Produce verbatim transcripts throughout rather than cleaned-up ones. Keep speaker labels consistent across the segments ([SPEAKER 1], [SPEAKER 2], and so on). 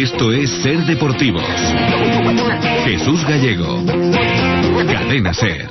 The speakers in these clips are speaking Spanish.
[SPEAKER 1] Esto es Ser Deportivos. Jesús Gallego. Cadena Ser.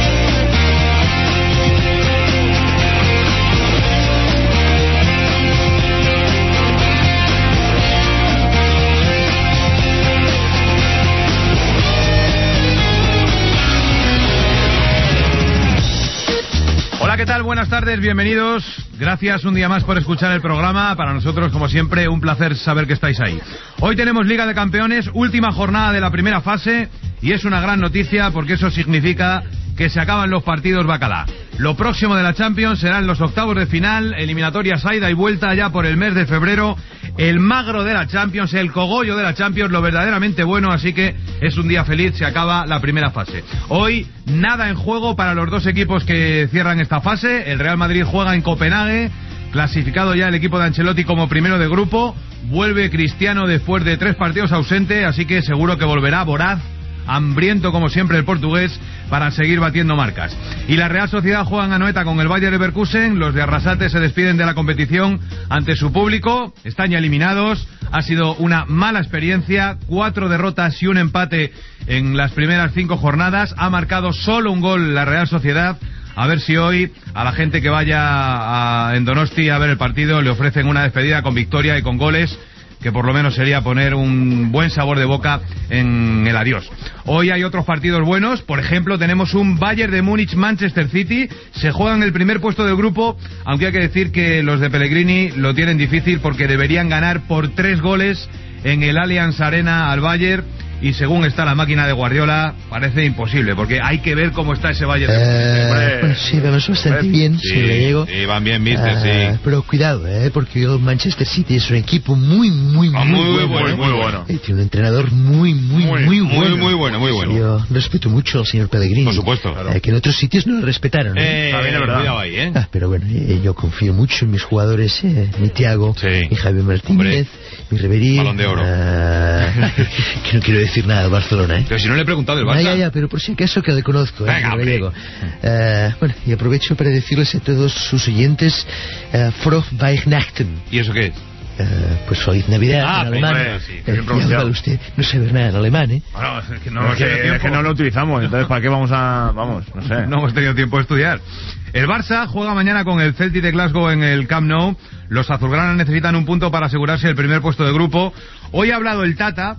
[SPEAKER 2] Hola, ¿qué tal? Buenas tardes, bienvenidos. Gracias un día más por escuchar el programa. Para nosotros, como siempre, un placer saber que estáis ahí. Hoy tenemos Liga de Campeones, última jornada de la primera fase, y es una gran noticia porque eso significa que se acaban los partidos bacalá. Lo próximo de la Champions serán los octavos de final, eliminatorias a ida y vuelta ya por el mes de febrero, el magro de la Champions, el cogollo de la Champions, lo verdaderamente bueno, así que es un día feliz, se acaba la primera fase. Hoy nada en juego para los dos equipos que cierran esta fase. El Real Madrid juega en Copenhague, clasificado ya el equipo de Ancelotti como primero de grupo. Vuelve Cristiano después de tres partidos ausente, así que seguro que volverá voraz, hambriento como siempre el portugués, para seguir batiendo marcas. Y la Real Sociedad juega en Anoeta con el Bayer Leverkusen. Los de Arrasate se despiden de la competición ante su público, están ya eliminados. Ha sido una mala experiencia, cuatro derrotas y un empate en las primeras cinco jornadas. Ha marcado solo un gol la Real Sociedad. A ver si hoy a la gente que vaya a, en Donosti a ver el partido le ofrecen una despedida con victoria y con goles, que por lo menos sería poner un buen sabor de boca en el adiós. Hoy hay otros partidos buenos, por ejemplo tenemos un Bayern de Múnich-Manchester City, se juegan el primer puesto del grupo, aunque hay que decir que los de Pellegrini lo tienen difícil porque deberían ganar por tres goles en el Allianz Arena al Bayern, y según está la máquina de Guardiola parece imposible, porque hay que ver cómo está ese Bayern.
[SPEAKER 3] Eh, bueno, sí, vamos bastante bien,
[SPEAKER 2] sí,
[SPEAKER 3] si le llego.
[SPEAKER 2] Sí, van bien vistes,
[SPEAKER 3] uh,
[SPEAKER 2] sí.
[SPEAKER 3] Pero cuidado, eh, porque el Manchester City es un equipo muy, muy,
[SPEAKER 2] ah,
[SPEAKER 3] muy,
[SPEAKER 2] muy,
[SPEAKER 3] muy
[SPEAKER 2] bueno,
[SPEAKER 3] bueno.
[SPEAKER 2] Muy bueno.
[SPEAKER 3] Eh, tiene un entrenador muy, muy, muy, muy bueno.
[SPEAKER 2] Muy, muy bueno, muy bueno.
[SPEAKER 3] Yo respeto mucho al señor Pellegrini.
[SPEAKER 2] Por supuesto, claro.
[SPEAKER 3] Eh, que en otros sitios no lo respetaron.
[SPEAKER 2] Eh,
[SPEAKER 3] ¿eh?
[SPEAKER 2] Está bien, verdad. Cuidado ahí, ¿eh?
[SPEAKER 3] Ah, pero bueno, eh, yo confío mucho en mis jugadores, eh, mi Thiago,
[SPEAKER 2] sí.
[SPEAKER 3] mi Javier Martínez, hombre, mi Ribery.
[SPEAKER 2] Balón de oro.
[SPEAKER 3] Uh, que no quiero decir nada del Barcelona, ¿eh?
[SPEAKER 2] Pero si no le he preguntado del Barça.
[SPEAKER 3] Ah, ya, ya, pero por si acaso que le conozco, ¿eh?
[SPEAKER 2] Venga,
[SPEAKER 3] Gallego. Uh, bueno, y aprovecho para decirles a todos sus oyentes uh, Froh Weihnachten.
[SPEAKER 2] ¿Y eso qué es?
[SPEAKER 3] Uh, pues feliz Navidad
[SPEAKER 2] ah,
[SPEAKER 3] en alemán.
[SPEAKER 2] Hombre, sí,
[SPEAKER 3] eh, ya vale usted no saber nada en alemán, ¿eh?
[SPEAKER 2] Bueno, es que no,
[SPEAKER 4] no, es que, es que no lo utilizamos, entonces ¿para qué vamos a...? Vamos, no sé.
[SPEAKER 2] No hemos tenido tiempo de estudiar. El Barça juega mañana con el Celtic de Glasgow en el Camp Nou. Los azulgranas necesitan un punto para asegurarse el primer puesto de grupo. Hoy ha hablado el Tata.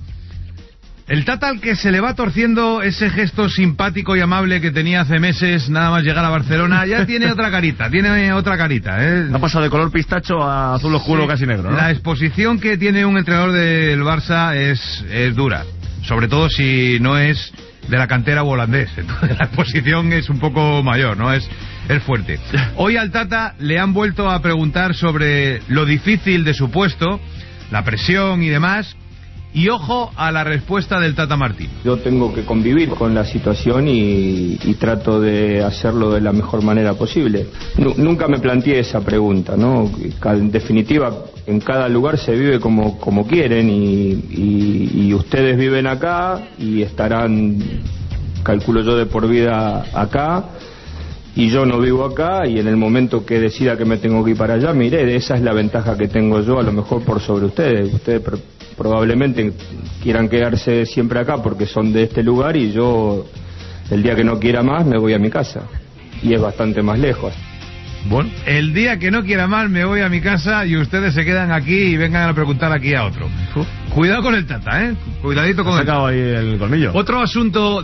[SPEAKER 2] El Tata al que se le va torciendo ese gesto simpático y amable que tenía hace meses nada más llegar a Barcelona, ya tiene otra carita, tiene otra carita, ¿eh?
[SPEAKER 4] Ha pasado de color pistacho a azul oscuro, sí, casi negro, ¿no?
[SPEAKER 2] La exposición que tiene un entrenador del Barça es, es dura, sobre todo si no es de la cantera holandés. Entonces la exposición es un poco mayor, ¿no? Es, es fuerte. Hoy al Tata le han vuelto a preguntar sobre lo difícil de su puesto, la presión y demás. Y ojo a la respuesta del Tata Martino.
[SPEAKER 5] Yo tengo que convivir con la situación y, y trato de hacerlo de la mejor manera posible. N- nunca me planteé esa pregunta, ¿no? En definitiva, en cada lugar se vive como, como quieren y, y, y ustedes viven acá y estarán, calculo yo, de por vida acá. Y yo no vivo acá, y en el momento que decida que me tengo que ir para allá, me iré. Esa es la ventaja que tengo yo, a lo mejor por sobre ustedes. Ustedes pr- probablemente quieran quedarse siempre acá porque son de este lugar, y yo, el día que no quiera más, me voy a mi casa. Y es bastante más lejos.
[SPEAKER 2] Bueno, el día que no quiera más, me voy a mi casa y ustedes se quedan aquí y vengan a preguntar aquí a otro. Uf. Cuidado con el Tata, ¿eh? Cuidadito con el Tata.
[SPEAKER 4] Ahí el colmillo.
[SPEAKER 2] Otro asunto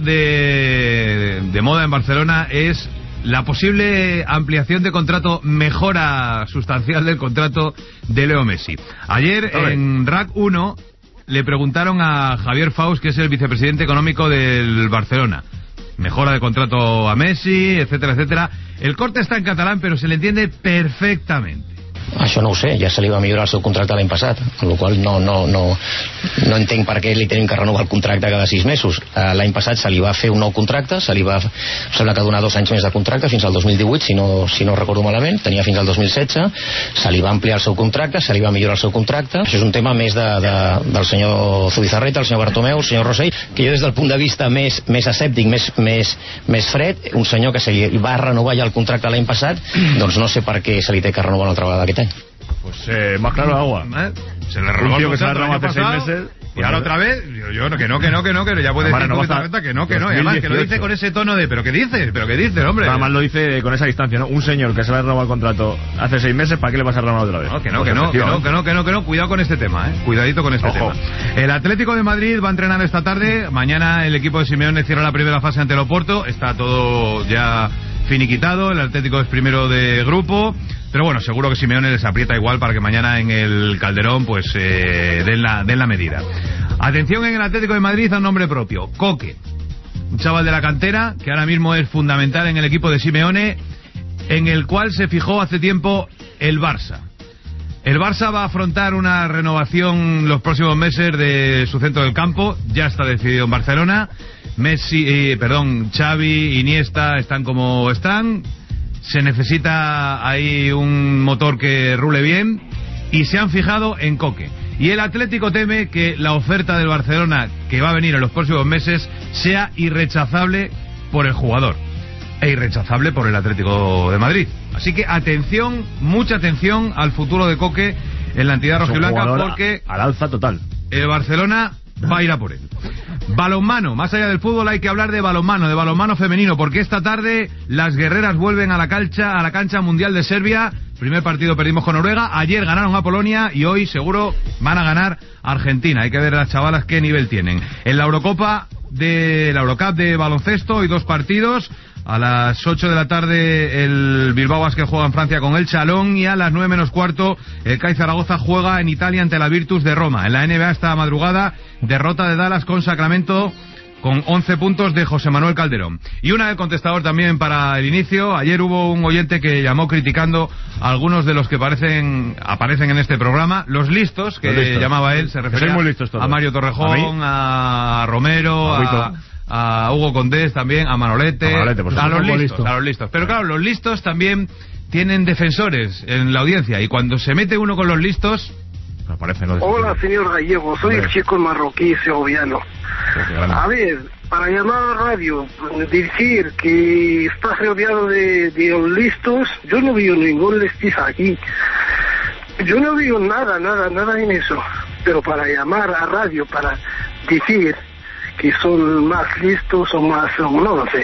[SPEAKER 2] de, de moda en Barcelona es la posible ampliación de contrato, mejora sustancial del contrato de Leo Messi. Ayer en R A C uno le preguntaron a Javier Faust, que es el vicepresidente económico del Barcelona, mejora de contrato a Messi, etcétera, etcétera. El corte está en catalán, pero se le entiende perfectamente.
[SPEAKER 6] Això no ho sé, ja se li va millorar el seu contracte l'any passat, amb la qual no, no, no, no entenc per què li tenim que renovar el contracte cada sis mesos. L'any passat se li va fer un nou contracte, se li va, sembla que donar dos anys més de contracte fins al dos mil divuit, si no, si no recordo malament, tenia fins al dos mil setze, se li va ampliar el seu contracte, se li va millorar el seu contracte. Això és un tema més de, de, del senyor Zubizarreta, el senyor Bartomeu, el senyor Rossell, que jo des del punt de vista més, més escèptic, més, més, més fred, un senyor que se li va renovar ja el contracte l'any passat, doncs no sé per què se li té que renovar una altra vegada aquest any.
[SPEAKER 4] Pues eh, más claro agua.
[SPEAKER 2] ¿Eh? Se le renovó el
[SPEAKER 4] tío que se le
[SPEAKER 2] contrato el
[SPEAKER 4] renovó
[SPEAKER 2] año
[SPEAKER 4] hace seis
[SPEAKER 2] pasado,
[SPEAKER 4] meses.
[SPEAKER 2] y ahora otra vez, yo, yo no, que no, que no, que no, que ya puede decir completamente que no, que no, y además que lo dice con ese tono de, pero ¿qué dices? ¿Pero qué dices, hombre?
[SPEAKER 4] Nada más lo dice con esa distancia, ¿no? Un señor que se le ha renovado el contrato hace seis meses, ¿para qué le vas a renovar otra vez?
[SPEAKER 2] No, que no,
[SPEAKER 4] Pues
[SPEAKER 2] que no, que no, que no, que no, que no, cuidado con este tema, eh. Cuidadito con este
[SPEAKER 4] Ojo.
[SPEAKER 2] tema. El Atlético de Madrid va a entrenar esta tarde, mañana el equipo de Simeone cierra la primera fase ante el Oporto, está todo ya finiquitado, el Atlético es primero de grupo, pero bueno, seguro que Simeone les aprieta igual para que mañana en el Calderón pues eh, den, la, den la medida. Atención en el Atlético de Madrid a un nombre propio, Coque, un chaval de la cantera que ahora mismo es fundamental en el equipo de Simeone, en el cual se fijó hace tiempo el Barça. El Barça va a afrontar una renovación los próximos meses de su centro del campo, ya está decidido en Barcelona. Messi, eh, perdón, Xavi, Iniesta están como están. Se necesita ahí un motor que rule bien y se han fijado en Coque. Y el Atlético teme que la oferta del Barcelona que va a venir en los próximos meses sea irrechazable por el jugador e irrechazable por el Atlético de Madrid. Así que atención, mucha atención al futuro de Coque en la entidad rojiblanca, porque
[SPEAKER 4] al alza total.
[SPEAKER 2] El Barcelona va a ir a por él. Balonmano, más allá del fútbol hay que hablar de balonmano, de balonmano femenino, porque esta tarde las guerreras vuelven a la cancha, a la cancha mundial de Serbia. Primer partido perdimos con Noruega, ayer ganaron a Polonia y hoy seguro van a ganar a Argentina. Hay que ver las chavalas qué nivel tienen. En la Eurocopa de la Eurocup de baloncesto, hoy dos partidos. A las ocho de la tarde el Bilbao Basket juega en Francia con el Chalón, y a las nueve menos cuarto el C A I Zaragoza juega en Italia ante la Virtus de Roma. En la N B A esta madrugada, derrota de Dallas con Sacramento con once puntos de José Manuel Calderón. Y una del contestador también para el inicio. Ayer hubo un oyente que llamó criticando a algunos de los que parecen aparecen en este programa, los listos, que
[SPEAKER 4] los listos.
[SPEAKER 2] Llamaba él, se refería
[SPEAKER 4] muy listos todos.
[SPEAKER 2] a Mario Torrejón, a, a Romero, a, a Hugo Condés también, a Manolete, a, Manolete, a los listos, listo. a los listos. Pero claro, los listos también tienen defensores en la audiencia, y cuando se mete uno con los listos...
[SPEAKER 4] Aparece, no
[SPEAKER 7] Hola, señor Gallego, soy el chico marroquí segoviano. A ver, para llamar a la radio, decir que está rodeado de, de los listos, yo no veo ningún listiza aquí. Yo no veo nada, nada, nada en eso. Pero para llamar a radio, para decir que son más listos o más, no lo sé.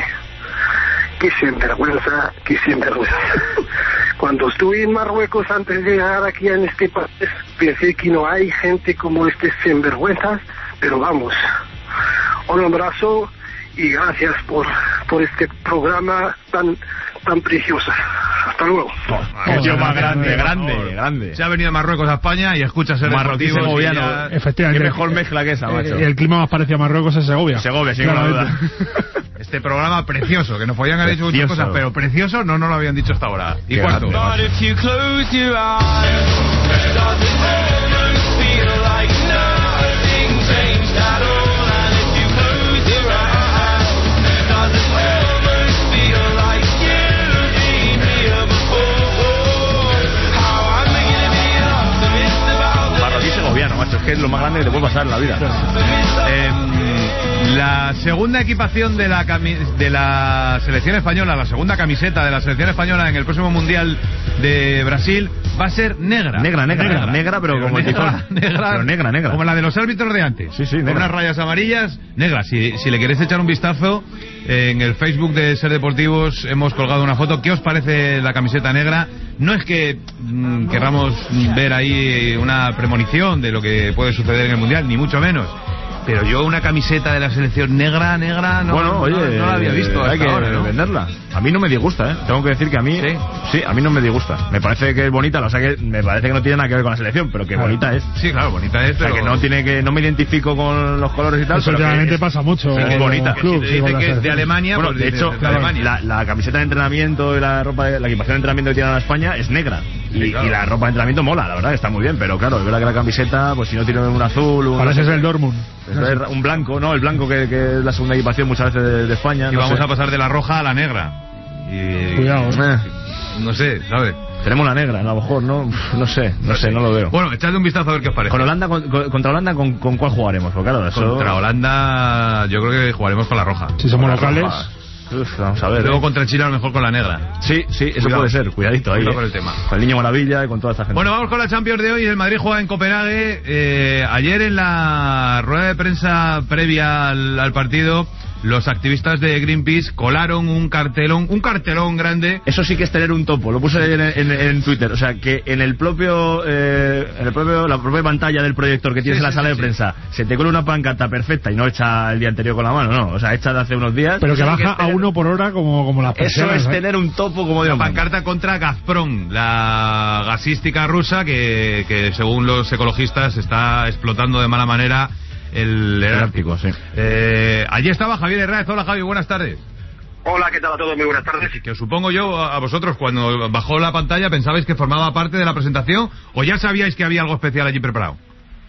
[SPEAKER 7] Qué sinvergüenza, qué sinvergüenza. Cuando estuve en Marruecos antes de llegar aquí en este país, pensé que no hay gente como este sinvergüenzas, pero vamos, un abrazo y gracias por, por este programa tan, tan precioso. Hasta luego.
[SPEAKER 4] Oh, tío más grande, grande, grande, grande.
[SPEAKER 2] Se ha venido a Marruecos a España y escucha ser
[SPEAKER 4] marroquí segoviano. Ya...
[SPEAKER 8] Efectivamente.
[SPEAKER 4] Qué mejor mezcla que esa, macho.
[SPEAKER 8] Eh, el clima más parecido a Marruecos es Segovia.
[SPEAKER 4] Segovia, sin duda.
[SPEAKER 2] Este programa precioso, que nos podían haber hecho muchas cosas, pero precioso no nos lo habían dicho hasta ahora. ¿Y cuánto?
[SPEAKER 4] Marroquí segoviano, macho, es que es lo más grande que te puede pasar en la vida.
[SPEAKER 2] Eh, La segunda equipación de la cami- de la selección española, la segunda camiseta de la selección española en el próximo Mundial de Brasil va a ser negra.
[SPEAKER 4] Negra, negra, negra, negra pero, pero como
[SPEAKER 2] negra, negra,
[SPEAKER 4] pero negra, negra.
[SPEAKER 2] Como la de los árbitros de antes.
[SPEAKER 4] Sí, sí, negra.
[SPEAKER 2] Con unas rayas amarillas, negras. Si, si le queréis echar un vistazo, en el Facebook de Ser Deportivos hemos colgado una foto. ¿Qué os parece la camiseta negra? No es que mmm, querramos ver ahí una premonición de lo que puede suceder en el Mundial, ni mucho menos. Pero yo una camiseta de la selección negra, negra, no,
[SPEAKER 4] bueno,
[SPEAKER 2] no,
[SPEAKER 4] oye,
[SPEAKER 2] no, no la había visto hasta
[SPEAKER 4] hay que
[SPEAKER 2] ahora, ¿no?
[SPEAKER 4] venderla. A mí no me disgusta, ¿eh? Tengo que decir que a mí,
[SPEAKER 2] ¿Sí?
[SPEAKER 4] sí, a mí no me disgusta. Me parece que es bonita, o sea que me parece que no tiene nada que ver con la selección, pero que
[SPEAKER 2] claro.
[SPEAKER 4] bonita es.
[SPEAKER 2] Sí, claro, bonita es,
[SPEAKER 4] o sea,
[SPEAKER 2] pero...
[SPEAKER 4] que no tiene que, no me identifico con los colores y tal.
[SPEAKER 8] Eso realmente pasa mucho.
[SPEAKER 4] Sí, es bonita.
[SPEAKER 8] Club,
[SPEAKER 2] si te dice que es de Alemania,
[SPEAKER 4] bueno,
[SPEAKER 2] pues
[SPEAKER 4] de hecho,
[SPEAKER 2] de, de Alemania.
[SPEAKER 4] La, la camiseta de entrenamiento y la ropa, de, la equipación de entrenamiento que tiene a España es negra. Y, sí, claro. y la ropa de entrenamiento mola, la verdad, está muy bien, pero claro, es verdad que la camiseta, pues si no tiene un azul, un...
[SPEAKER 8] Parece ser el Dortmund.
[SPEAKER 4] Es un blanco, ¿no? El blanco que, que es la segunda equipación muchas veces de, de España.
[SPEAKER 2] Y
[SPEAKER 4] no
[SPEAKER 2] vamos
[SPEAKER 4] sé.
[SPEAKER 2] a pasar de la roja a la negra. Y...
[SPEAKER 8] Cuidado, ¿eh?
[SPEAKER 2] No sé, ¿sabes?
[SPEAKER 4] Tenemos la negra, a lo mejor, ¿no? No sé, no sé, no lo veo.
[SPEAKER 2] Bueno, echadle un vistazo a ver qué os parece.
[SPEAKER 4] Con Holanda, con, con, contra Holanda, ¿con, ¿con cuál jugaremos? Porque claro, eso...
[SPEAKER 2] Contra Holanda, yo creo que jugaremos con la roja.
[SPEAKER 8] Si somos
[SPEAKER 2] con
[SPEAKER 8] locales...
[SPEAKER 2] Roja.
[SPEAKER 4] Uf, vamos a ver.
[SPEAKER 2] Luego
[SPEAKER 4] ¿eh?
[SPEAKER 2] contra Chile a lo mejor con la negra.
[SPEAKER 4] Sí, sí, eso
[SPEAKER 2] Cuidado.
[SPEAKER 4] puede ser. Cuidadito ahí.
[SPEAKER 2] Cuidado
[SPEAKER 4] ¿eh?
[SPEAKER 2] con el tema.
[SPEAKER 4] Con el Niño Maravilla y con toda esta gente.
[SPEAKER 2] Bueno, vamos con la Champions de hoy. El Madrid juega en Copenhague. Eh, ayer en la rueda de prensa previa al, al partido, los activistas de Greenpeace colaron un cartelón, un cartelón grande.
[SPEAKER 4] Eso sí que es tener un topo. Lo puse en, en, en Twitter. O sea, que en el propio, eh, en el propio, la propia pantalla del proyector que tienes
[SPEAKER 2] Sí,
[SPEAKER 4] en la
[SPEAKER 2] sí,
[SPEAKER 4] sala
[SPEAKER 2] sí,
[SPEAKER 4] de
[SPEAKER 2] sí.
[SPEAKER 4] prensa, se te cuela una pancarta perfecta y no hecha el día anterior con la mano, no. O sea, hecha de hace unos días.
[SPEAKER 8] Pero que
[SPEAKER 4] Eso sí
[SPEAKER 8] baja
[SPEAKER 4] es tener-
[SPEAKER 8] a uno por hora como, como las
[SPEAKER 4] Eso
[SPEAKER 8] persianas,
[SPEAKER 4] es
[SPEAKER 8] ¿eh?
[SPEAKER 4] tener un topo como
[SPEAKER 2] La
[SPEAKER 4] Dios manda.
[SPEAKER 2] pancarta contra Gazprom, la gasística rusa que, que según los ecologistas está explotando de mala manera el, el Ártico.
[SPEAKER 4] sí.
[SPEAKER 2] Eh, allí estaba Javier Herráez. Hola Javi, buenas tardes.
[SPEAKER 7] Hola, ¿qué tal a todos? Muy buenas tardes.
[SPEAKER 2] Que os supongo yo a a vosotros cuando bajó la pantalla pensabais que formaba parte de la presentación o ya sabíais que había algo especial allí preparado.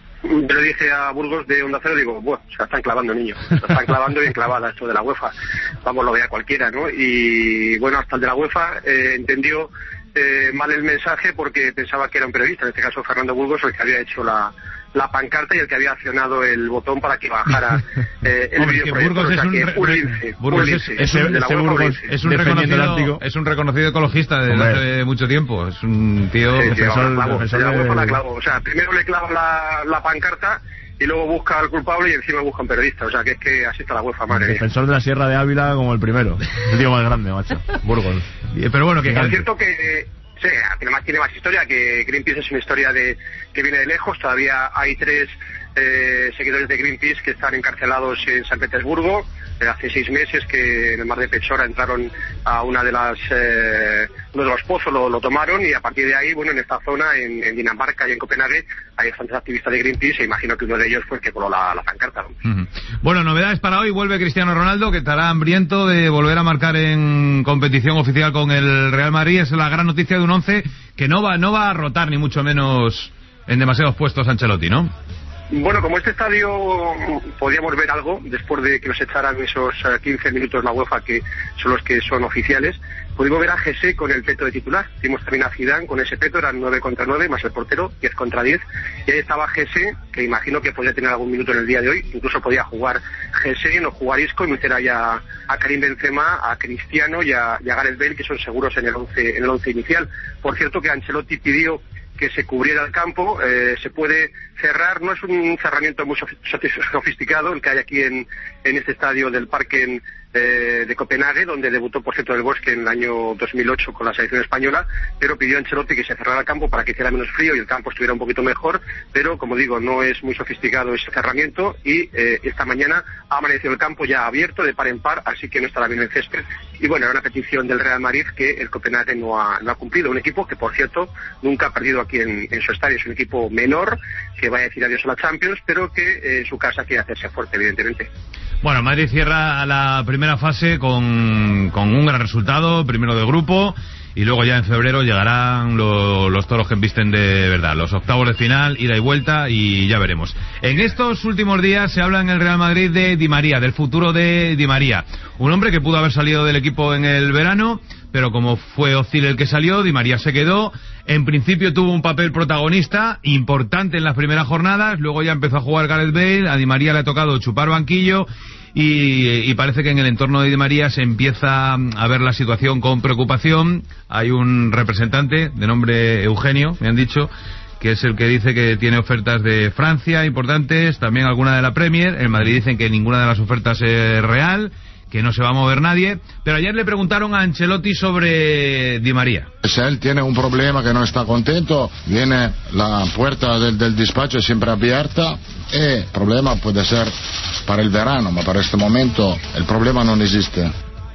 [SPEAKER 7] Yo le dije a Burgos de Onda Cero, digo, bueno, se la están clavando, niño. Se la están clavando bien clavada esto de la UEFA. Vamos, lo vea cualquiera, ¿no? Y bueno, hasta el de la UEFA eh, entendió eh, mal el mensaje porque pensaba que era un periodista, en este caso Fernando Burgos, el que había hecho la, la pancarta y el que había accionado el botón para que bajara eh, el
[SPEAKER 2] Hombre, que
[SPEAKER 7] videoproyector.
[SPEAKER 2] Burgos
[SPEAKER 7] O sea,
[SPEAKER 2] es un
[SPEAKER 7] que
[SPEAKER 2] re-
[SPEAKER 7] un
[SPEAKER 2] re-
[SPEAKER 7] lince,
[SPEAKER 2] Burgos
[SPEAKER 7] un
[SPEAKER 2] es-
[SPEAKER 7] lince,
[SPEAKER 2] ese-
[SPEAKER 7] de la
[SPEAKER 4] ese
[SPEAKER 7] UEFA, un
[SPEAKER 4] Burgos
[SPEAKER 7] lince.
[SPEAKER 2] Es un
[SPEAKER 4] Defendiendo el
[SPEAKER 2] reconocido,
[SPEAKER 4] Ártico.
[SPEAKER 2] es un reconocido ecologista desde
[SPEAKER 4] Hombre.
[SPEAKER 2] hace mucho tiempo. Es un tío.
[SPEAKER 7] Sí, sí,
[SPEAKER 4] defensor-
[SPEAKER 7] ahora clavo,
[SPEAKER 4] defensor
[SPEAKER 7] de la
[SPEAKER 4] de-
[SPEAKER 7] UEFA la clavo. O sea, primero le clava la, la pancarta y luego busca al culpable y encima busca un periodista. O sea, que es que así está la UEFA, madre mía.
[SPEAKER 4] Defensor de la Sierra de Ávila como el primero. El tío más grande, macho. Burgos.
[SPEAKER 2] Pero bueno, que
[SPEAKER 7] Es cierto que sí, además tiene más historia, que Greenpeace es una historia de que viene de lejos. Todavía hay tres eh, seguidores de Greenpeace que están encarcelados en San Petersburgo. Eh, hace seis meses que en el mar de Pechora entraron a una de las eh, uno de los pozos, lo, lo tomaron y a partir de ahí, bueno, en esta zona, en, en Dinamarca y en Copenhague, hay bastantes activistas de Greenpeace e imagino que uno de ellos fue el que coló la, la pancarta, ¿no?
[SPEAKER 2] Ujú. Bueno, novedades para hoy. Vuelve Cristiano Ronaldo, que estará hambriento de volver a marcar en competición oficial con el Real Madrid. Es la gran noticia de un once que no va, no va a rotar ni mucho menos en demasiados puestos Ancelotti, ¿no?
[SPEAKER 7] Bueno, como este estadio podíamos ver algo después de que nos echaran esos eh, quince minutos la UEFA, que son los que son oficiales, pudimos ver a Jesse con el peto de titular. Vimos también a Zidane con ese peto, eran nueve contra nueve, más el portero, diez contra diez, y ahí estaba Jesse, que imagino que podía tener algún minuto en el día de hoy, incluso podía jugar Jesse, no jugar Isco, y meter ahí a, a Karim Benzema, a Cristiano y a, y a Gareth Bale, que son seguros en el once, en el once inicial. Por cierto que Ancelotti pidió que se cubriera el campo, eh, se puede cerrar, no es un cerramiento muy sofisticado el que hay aquí en, en este estadio del Parque en, eh, de Copenhague, donde debutó por cierto el Bosque en el año dos mil ocho con la selección española, pero pidió a Ancelotti que se cerrara el campo para que hiciera menos frío y el campo estuviera un poquito mejor, pero como digo, no es muy sofisticado ese cerramiento y eh, esta mañana ha amanecido el campo ya abierto de par en par, así que no estará bien el césped. Y bueno, era una petición del Real Madrid que el Copenhague no ha, no ha cumplido, un equipo que por cierto nunca ha perdido aquí en, en su estadio, es un equipo menor que va a decir adiós a la Champions, pero que eh, en su casa quiere hacerse fuerte, evidentemente.
[SPEAKER 2] Bueno, Madrid cierra la primera fase con, con un gran resultado, primero de grupo, y luego ya en febrero llegarán lo, los toros que embisten de verdad, los octavos de final, ida y vuelta, y ya veremos. En estos últimos días se habla en el Real Madrid de Di María, del futuro de Di María, un hombre que pudo haber salido del equipo en el verano, pero como fue Özil el que salió, Di María se quedó. En principio tuvo un papel protagonista importante en las primeras jornadas, luego ya empezó a jugar Gareth Bale, a Di María le ha tocado chupar banquillo y, y parece que en el entorno de Di María se empieza a ver la situación con preocupación. Hay un representante de nombre Eugenio, me han dicho, que es el que dice que tiene ofertas de Francia importantes, también alguna de la Premier. En Madrid dicen que ninguna de las ofertas es real, que no se va a mover nadie, pero ayer le preguntaron a Ancelotti sobre Di María.
[SPEAKER 9] Si él tiene un problema que no está contento, viene la puerta del, del despacho siempre abierta, y el problema puede ser para el verano, pero para este momento el problema no existe.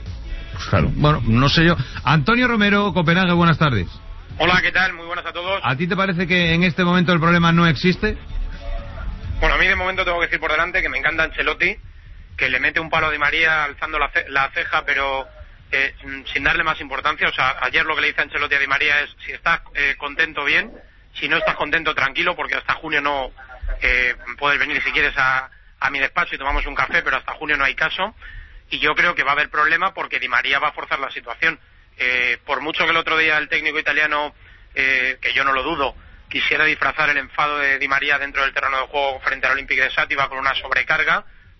[SPEAKER 2] Claro. Bueno, no sé yo. Antonio Romero, Copenhague, buenas tardes.
[SPEAKER 10] Hola, ¿qué tal? Muy buenas a todos.
[SPEAKER 2] ¿A ti te parece que en este momento el problema no existe?
[SPEAKER 10] Bueno, a mí de momento tengo que decir por delante que me encanta Ancelotti, que le mete un palo a Di María alzando la, ce la ceja, pero eh, sin darle más importancia. O sea, ayer lo que le dice Ancelotti a Di María es: si estás eh, contento, bien; si no estás contento, tranquilo, porque hasta junio no eh, puedes venir si quieres a, a mi despacho y tomamos un café, pero hasta junio no hay caso. Y yo creo que va a haber problema porque Di María va a forzar la situación. Eh, por mucho que el otro día el técnico italiano, eh, que yo no lo dudo, quisiera disfrazar el enfado de Di María dentro del terreno de juego frente al Olympique de Sátiva con una sobrecarga,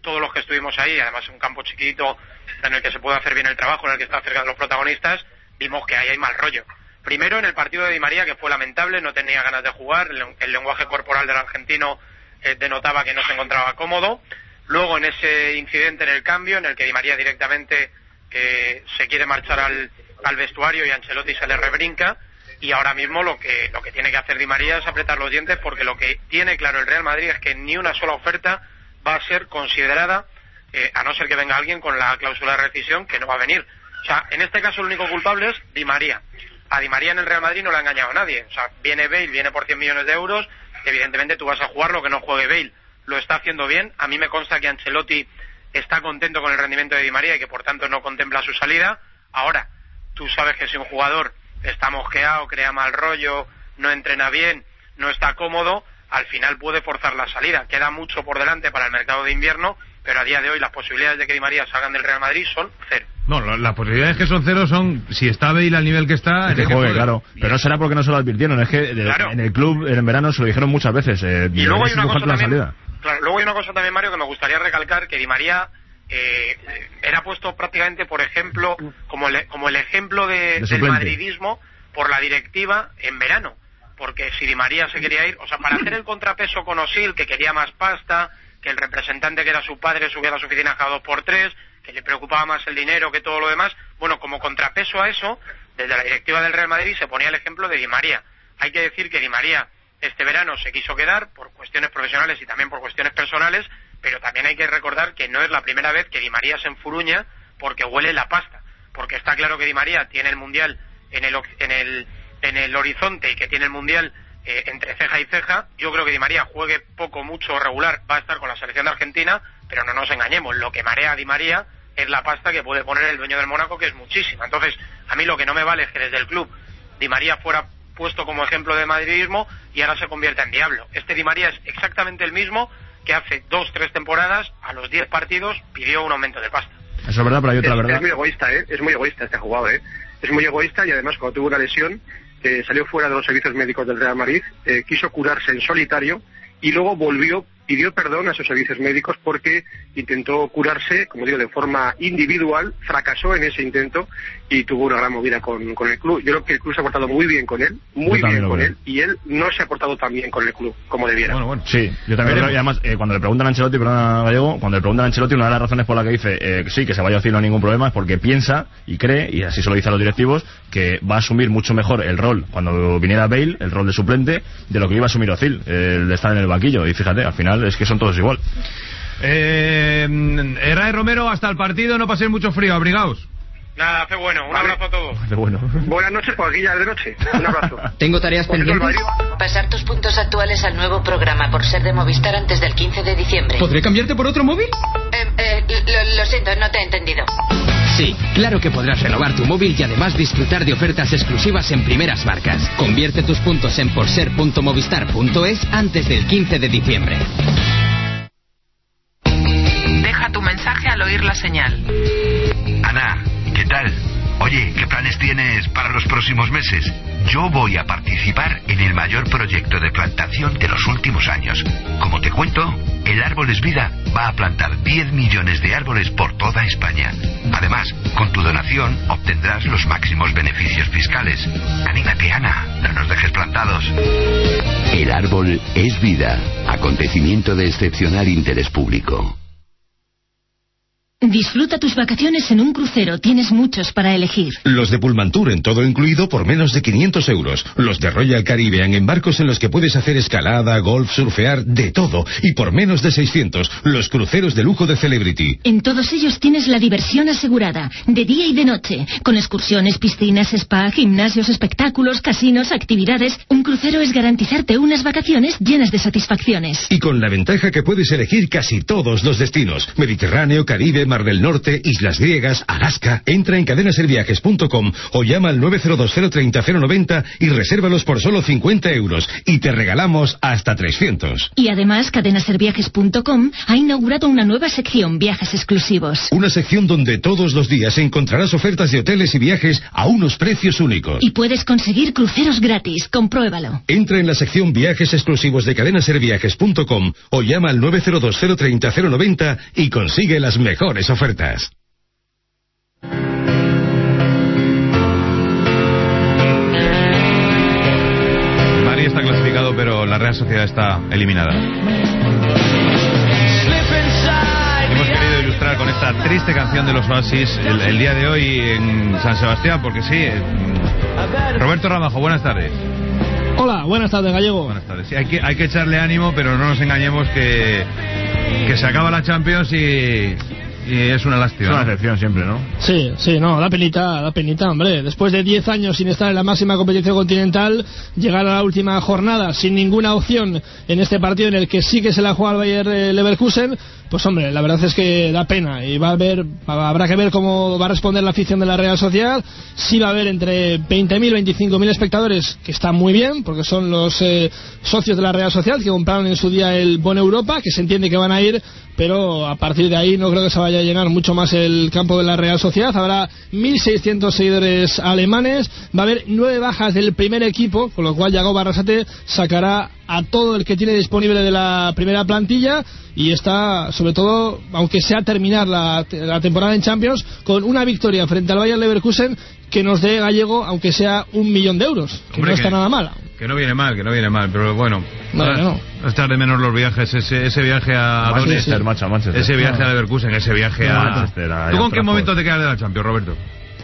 [SPEAKER 10] todos los que estuvimos ahí, además un campo chiquito en el que se puede hacer bien el trabajo, en el que está cerca de los protagonistas, vimos que ahí hay mal rollo. Primero en el partido de Di María, que fue lamentable, no tenía ganas de jugar, el, el lenguaje corporal del argentino eh, denotaba que no se encontraba cómodo. Luego en ese incidente en el cambio, en el que Di María directamente eh, se quiere marchar al, al vestuario y a Ancelotti se le rebrinca, y ahora mismo lo que, lo que tiene que hacer Di María es apretar los dientes, porque lo que tiene claro el Real Madrid es que ni una sola oferta va a ser considerada, eh, a no ser que venga alguien con la cláusula de rescisión, que no va a venir. O sea, en este caso el único culpable es Di María. A Di María en el Real Madrid no le ha engañado a nadie. O sea, viene Bale, viene por cien millones de euros, evidentemente tú vas a jugar lo que no juegue Bale. Lo está haciendo bien. A mí me consta que Ancelotti está contento con el rendimiento de Di María y que por tanto no contempla su salida. Ahora, tú sabes que si un jugador está mosqueado, crea mal rollo, no entrena bien, no está cómodo, al final puede forzar la salida. Queda mucho por delante para el mercado de invierno, pero a día de hoy las posibilidades de que Di María salgan del Real Madrid son cero.
[SPEAKER 2] No, las posibilidades que son cero son, si está Bale al nivel que está...
[SPEAKER 4] Es que juegue, juegue, claro. Pero no será porque no se lo advirtieron, es que de, claro. en el club en verano se lo dijeron muchas veces. Eh,
[SPEAKER 10] y luego hay, una cosa también, claro, luego hay una cosa también, Mario, que me gustaría recalcar, que Di María eh, era puesto prácticamente, por ejemplo, como el, como el ejemplo de, de del madridismo por la directiva en verano. Porque si Di María se quería ir, o sea, para hacer el contrapeso con Osil, que quería más pasta, que el representante que era su padre subía a las oficinas cada dos por tres, que le preocupaba más el dinero que todo lo demás, bueno, como contrapeso a eso, desde la directiva del Real Madrid se ponía el ejemplo de Di María. Hay que decir que Di María este verano se quiso quedar por cuestiones profesionales y también por cuestiones personales, pero también hay que recordar que no es la primera vez que Di María se enfuruña porque huele la pasta, porque está claro que Di María tiene el Mundial en el, en el, en el horizonte y que tiene el Mundial eh, entre ceja y ceja. Yo creo que Di María juegue poco, mucho o regular, va a estar con la selección de Argentina, pero no nos engañemos, lo que marea a Di María es la pasta que puede poner el dueño del Mónaco, que es muchísima. Entonces, a mí lo que no me vale es que desde el club Di María fuera puesto como ejemplo de madridismo y ahora se convierta en diablo. Este Di María es exactamente el mismo que hace dos, tres temporadas, a los diez partidos, pidió un aumento de pasta.
[SPEAKER 4] Eso es verdad, pero hay otra
[SPEAKER 11] es,
[SPEAKER 4] verdad.
[SPEAKER 11] Es muy egoísta, ¿eh? Es muy egoísta este jugador, ¿eh? Es muy egoísta y además cuando tuvo una lesión, eh, salió fuera de los servicios médicos del Real Madrid, eh, quiso curarse en solitario y luego volvió, pidió perdón a esos servicios médicos porque intentó curarse, como digo, de forma individual, fracasó en ese intento y tuvo una gran movida con, con el club. Yo creo que el club se ha portado muy bien con él, muy bien con él, y él no se ha portado tan bien con el club como debiera.
[SPEAKER 4] Bueno, bueno. Sí, yo también creo, y además, eh, cuando le preguntan a Ancelotti, perdona Gallego, cuando le preguntan a Ancelotti, una de las razones por la que dice eh, sí, que se vaya a Ozil no hay ningún problema, es porque piensa y cree, y así se lo dice a los directivos, que va a asumir mucho mejor el rol cuando viniera Bale, el rol de suplente, de lo que iba a asumir Ozil, eh, el de estar en el banquillo. Y fíjate, al final es que son todos igual.
[SPEAKER 2] Eh, Herrera y Romero, hasta el partido no paséis mucho frío, abrigaos.
[SPEAKER 10] Nada, hace bueno, un vale. abrazo a todos.
[SPEAKER 4] Hace bueno.
[SPEAKER 11] Buenas noches, por aquí ya es de noche. Un abrazo.
[SPEAKER 12] Tengo tareas pendientes.
[SPEAKER 13] Pasar tus puntos actuales al nuevo programa por ser de Movistar antes del quince de diciembre.
[SPEAKER 12] ¿Podré cambiarte por otro móvil?
[SPEAKER 13] Eh, eh, lo, lo siento, no te he entendido.
[SPEAKER 12] Sí, claro que podrás renovar tu móvil y además disfrutar de ofertas exclusivas en primeras marcas. Convierte tus puntos en porser punto movistar punto es antes del quince de diciembre.
[SPEAKER 14] Deja tu mensaje al oír la señal.
[SPEAKER 15] Ana, ¿qué tal? Oye, ¿qué planes tienes para los próximos meses? Yo voy a participar en el mayor proyecto de plantación de los últimos años. Como te cuento, el Árboles Vida va a plantar diez millones de árboles por toda España. Además, con tu donación obtendrás los máximos beneficios fiscales. Anímate, Ana, no nos dejes plantados.
[SPEAKER 16] El árbol es vida. Acontecimiento de excepcional interés público.
[SPEAKER 17] Disfruta tus vacaciones en un crucero. Tienes muchos para elegir.
[SPEAKER 18] Los de Pullmantur en todo incluido por menos de quinientos euros. Los de Royal Caribbean en barcos en los que puedes hacer escalada, golf, surfear, de todo. Y por menos de seiscientos. Los cruceros de lujo de Celebrity.
[SPEAKER 17] En todos ellos tienes la diversión asegurada. De día y de noche. Con excursiones, piscinas, spa, gimnasios, espectáculos, casinos, actividades. Un crucero es garantizarte unas vacaciones llenas de satisfacciones.
[SPEAKER 18] Y con la ventaja que puedes elegir casi todos los destinos. Mediterráneo, Caribe, Mar del Norte, Islas Griegas, Alaska. Entra en cadena ser viajes punto com o llama al nueve cero dos cero treinta cero noventa y resérvalos por solo cincuenta euros y te regalamos hasta trescientos.
[SPEAKER 17] Y además, cadena ser viajes punto com ha inaugurado una nueva sección, Viajes Exclusivos.
[SPEAKER 18] Una sección donde todos los días encontrarás ofertas de hoteles y viajes a unos precios únicos.
[SPEAKER 17] Y puedes conseguir cruceros gratis, compruébalo.
[SPEAKER 18] Entra en la sección Viajes Exclusivos de cadena ser viajes punto com o llama al nueve cero dos cero treinta cero noventa y consigue las mejores ofertas.
[SPEAKER 2] Madrid está clasificado, pero la Real Sociedad está eliminada. Hemos querido ilustrar con esta triste canción de los Oasis el, el día de hoy en San Sebastián, porque sí. Eh, Roberto Ramajo, buenas tardes.
[SPEAKER 19] Hola, buenas tardes, Gallego.
[SPEAKER 2] Buenas tardes. Sí, hay que, hay que echarle ánimo, pero no nos engañemos que, que se acaba la Champions y, y es una lástima.
[SPEAKER 4] Es una decepción siempre, ¿no?
[SPEAKER 19] Sí, sí, no, da penita, da penita, hombre. Después de diez años sin estar en la máxima competición continental, llegar a la última jornada sin ninguna opción en este partido en el que sí que se la juega el Bayer Leverkusen, pues hombre, la verdad es que da pena y va a haber, habrá que ver cómo va a responder la afición de la Real Sociedad. Sí va a haber entre veinte mil y veinticinco mil espectadores, que está muy bien, porque son los eh, socios de la Real Sociedad que compraron en su día el Bono Europa, que se entiende que van a ir, pero a partir de ahí no creo que se vaya a llenar mucho más el campo de la Real Sociedad. Habrá mil seiscientos seguidores alemanes, va a haber nueve bajas del primer equipo, con lo cual Yago Barrasate sacará a todo el que tiene disponible de la primera plantilla y está, sobre todo, aunque sea terminar la, la temporada en Champions, con una victoria frente al Bayer Leverkusen que nos dé, Gallego, aunque sea un millón de euros, que Hombre, no está que, nada mal.
[SPEAKER 2] Que no viene mal, que no viene mal, pero bueno,
[SPEAKER 19] no,
[SPEAKER 2] ahora,
[SPEAKER 19] no.
[SPEAKER 2] Estar de menos los viajes, ese, ese viaje a
[SPEAKER 4] Manchester,
[SPEAKER 2] Donetsk,
[SPEAKER 4] Manchester, Manchester.
[SPEAKER 2] ese viaje no. a Leverkusen, ese viaje no, a...
[SPEAKER 4] Manchester, a
[SPEAKER 2] ¿Tú con qué momento te quedas de la Champions, Roberto?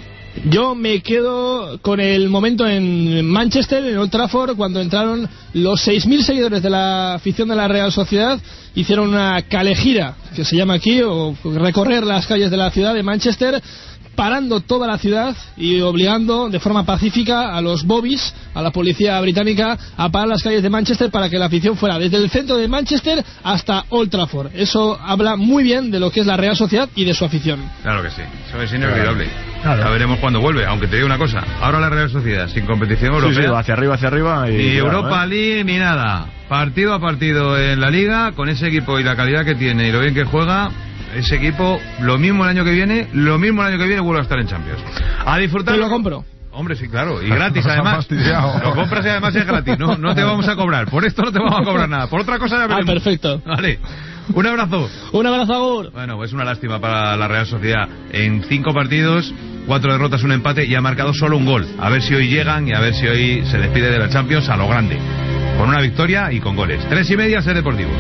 [SPEAKER 19] Yo me quedo con el momento en Manchester, en Old Trafford, cuando entraron los seis mil seguidores de la afición de la Real Sociedad, hicieron una calejira, que se llama aquí, o recorrer las calles de la ciudad de Manchester, parando toda la ciudad y obligando de forma pacífica a los bobbies, a la policía británica, a parar las calles de Manchester para que la afición fuera desde el centro de Manchester hasta Old Trafford. Eso habla muy bien de lo que es la Real Sociedad y de su afición.
[SPEAKER 2] Claro que sí, eso es inolvidable. Claro. Ya veremos cuándo vuelve, aunque te digo una cosa, ahora la Real Sociedad sin competición europea,
[SPEAKER 4] sí, sí, hacia arriba, hacia arriba y
[SPEAKER 2] ni
[SPEAKER 4] claro,
[SPEAKER 2] Europa ¿eh? League ni nada, partido a partido en la Liga, con ese equipo y la calidad que tiene y lo bien que juega, ese equipo, lo mismo el año que viene, lo mismo el año que viene vuelve a estar en Champions. A disfrutar.
[SPEAKER 19] Te lo compro.
[SPEAKER 2] Hombre, sí, claro, y gratis además. Lo compras y además es gratis, no, no te vamos a cobrar, por esto no te vamos a cobrar nada, por otra cosa ya veremos.
[SPEAKER 19] Ah, perfecto.
[SPEAKER 2] Vale. Un abrazo.
[SPEAKER 19] Un abrazo, Agur.
[SPEAKER 2] Bueno, pues una lástima para la Real Sociedad. En cinco partidos, cuatro derrotas, un empate y ha marcado solo un gol. A ver si hoy llegan y a ver si hoy se despide de la Champions a lo grande. Con una victoria y con goles. Tres y media, Ser Deportivo.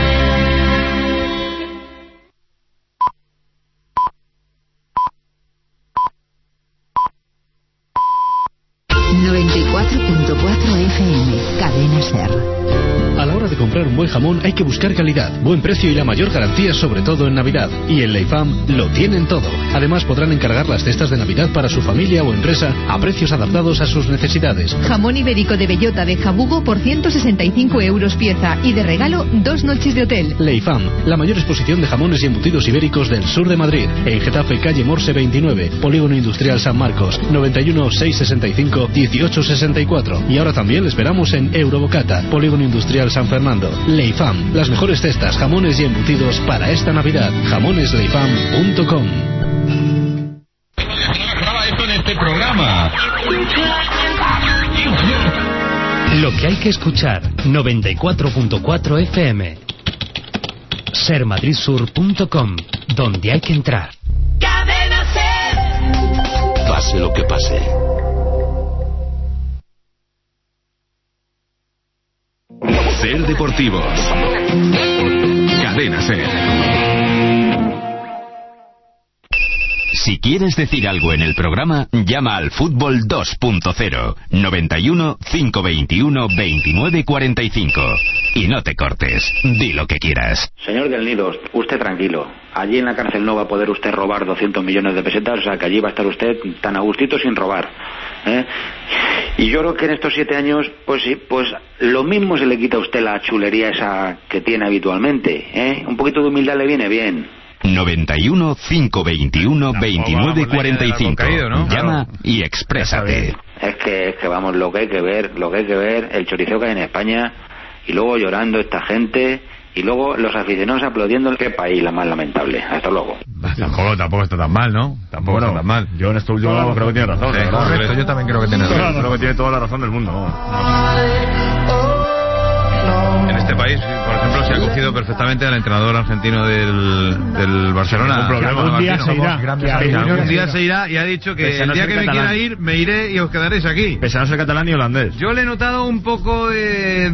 [SPEAKER 20] noventa y cuatro punto cuatro F M, Cadena Ser.
[SPEAKER 21] A la hora de comprar un buen jamón hay que buscar calidad, buen precio y la mayor garantía, sobre todo en Navidad. Y en Leifam lo tienen todo. Además podrán encargar las cestas de Navidad para su familia o empresa a precios adaptados a sus necesidades.
[SPEAKER 22] Jamón ibérico de bellota de Jabugo por ciento sesenta y cinco euros pieza y de regalo dos noches de hotel.
[SPEAKER 21] Leifam, la mayor exposición de jamones y embutidos ibéricos del sur de Madrid. En Getafe, calle Morse veintinueve, Polígono Industrial San Marcos, noventa y uno, seiscientos sesenta y cinco, dieciocho sesenta y cuatro. Y ahora también le esperamos en Eurobocata, Polígono Industrial San Fernando. Leifam, las mejores cestas, jamones y embutidos para esta Navidad. jamones leifam punto com.
[SPEAKER 1] Esto en este programa.
[SPEAKER 12] Lo que hay que escuchar, noventa y cuatro punto cuatro F M. ser madrid sur punto com, donde hay que entrar.
[SPEAKER 1] Cadena Ser. Pase lo que pase. Ser Deportivos. Cadena Ser. Si quieres decir algo en el programa, llama al Fútbol dos punto cero, noventa y uno, cinco veintiuno, veintinueve cuarenta y cinco. Y no te cortes, di lo que quieras.
[SPEAKER 23] Señor del Nido, usted tranquilo. Allí en la cárcel no va a poder usted robar doscientos millones de pesetas, o sea que allí va a estar usted tan a gustito sin robar, ¿eh? Y yo creo que en estos siete años, pues sí, pues lo mismo se le quita a usted la chulería esa que tiene habitualmente, ¿eh? Un poquito de humildad le viene bien.
[SPEAKER 1] noventa y uno, cinco veintiuno, veintinueve cuarenta y cinco. Llama y exprésate.
[SPEAKER 23] Es que, es que vamos, lo que hay que ver, lo que hay que ver, el choriceo que hay en España, y luego llorando esta gente, y luego los aficionados aplaudiendo. Qué país la más lamentable. Hasta luego.
[SPEAKER 2] Tampoco, tampoco está tan mal, ¿no? Tampoco
[SPEAKER 4] bueno,
[SPEAKER 2] está tan mal.
[SPEAKER 4] Yo en esto último no, creo que tiene razón.
[SPEAKER 2] Sí,
[SPEAKER 4] correcto,
[SPEAKER 2] yo también creo que tiene razón.
[SPEAKER 4] Creo que tiene toda la razón del mundo.
[SPEAKER 2] En este país, por ejemplo, se ha cogido perfectamente al entrenador argentino del, del Barcelona.
[SPEAKER 8] Algún día se irá.
[SPEAKER 2] Algún día se irá y ha dicho que
[SPEAKER 4] Pese
[SPEAKER 2] el
[SPEAKER 4] no
[SPEAKER 2] día
[SPEAKER 4] ser
[SPEAKER 2] que me
[SPEAKER 4] catalán.
[SPEAKER 2] quiera ir, me iré y os quedaréis aquí.
[SPEAKER 4] Pese a no ser catalán y holandés.
[SPEAKER 2] Yo le he notado un poco de...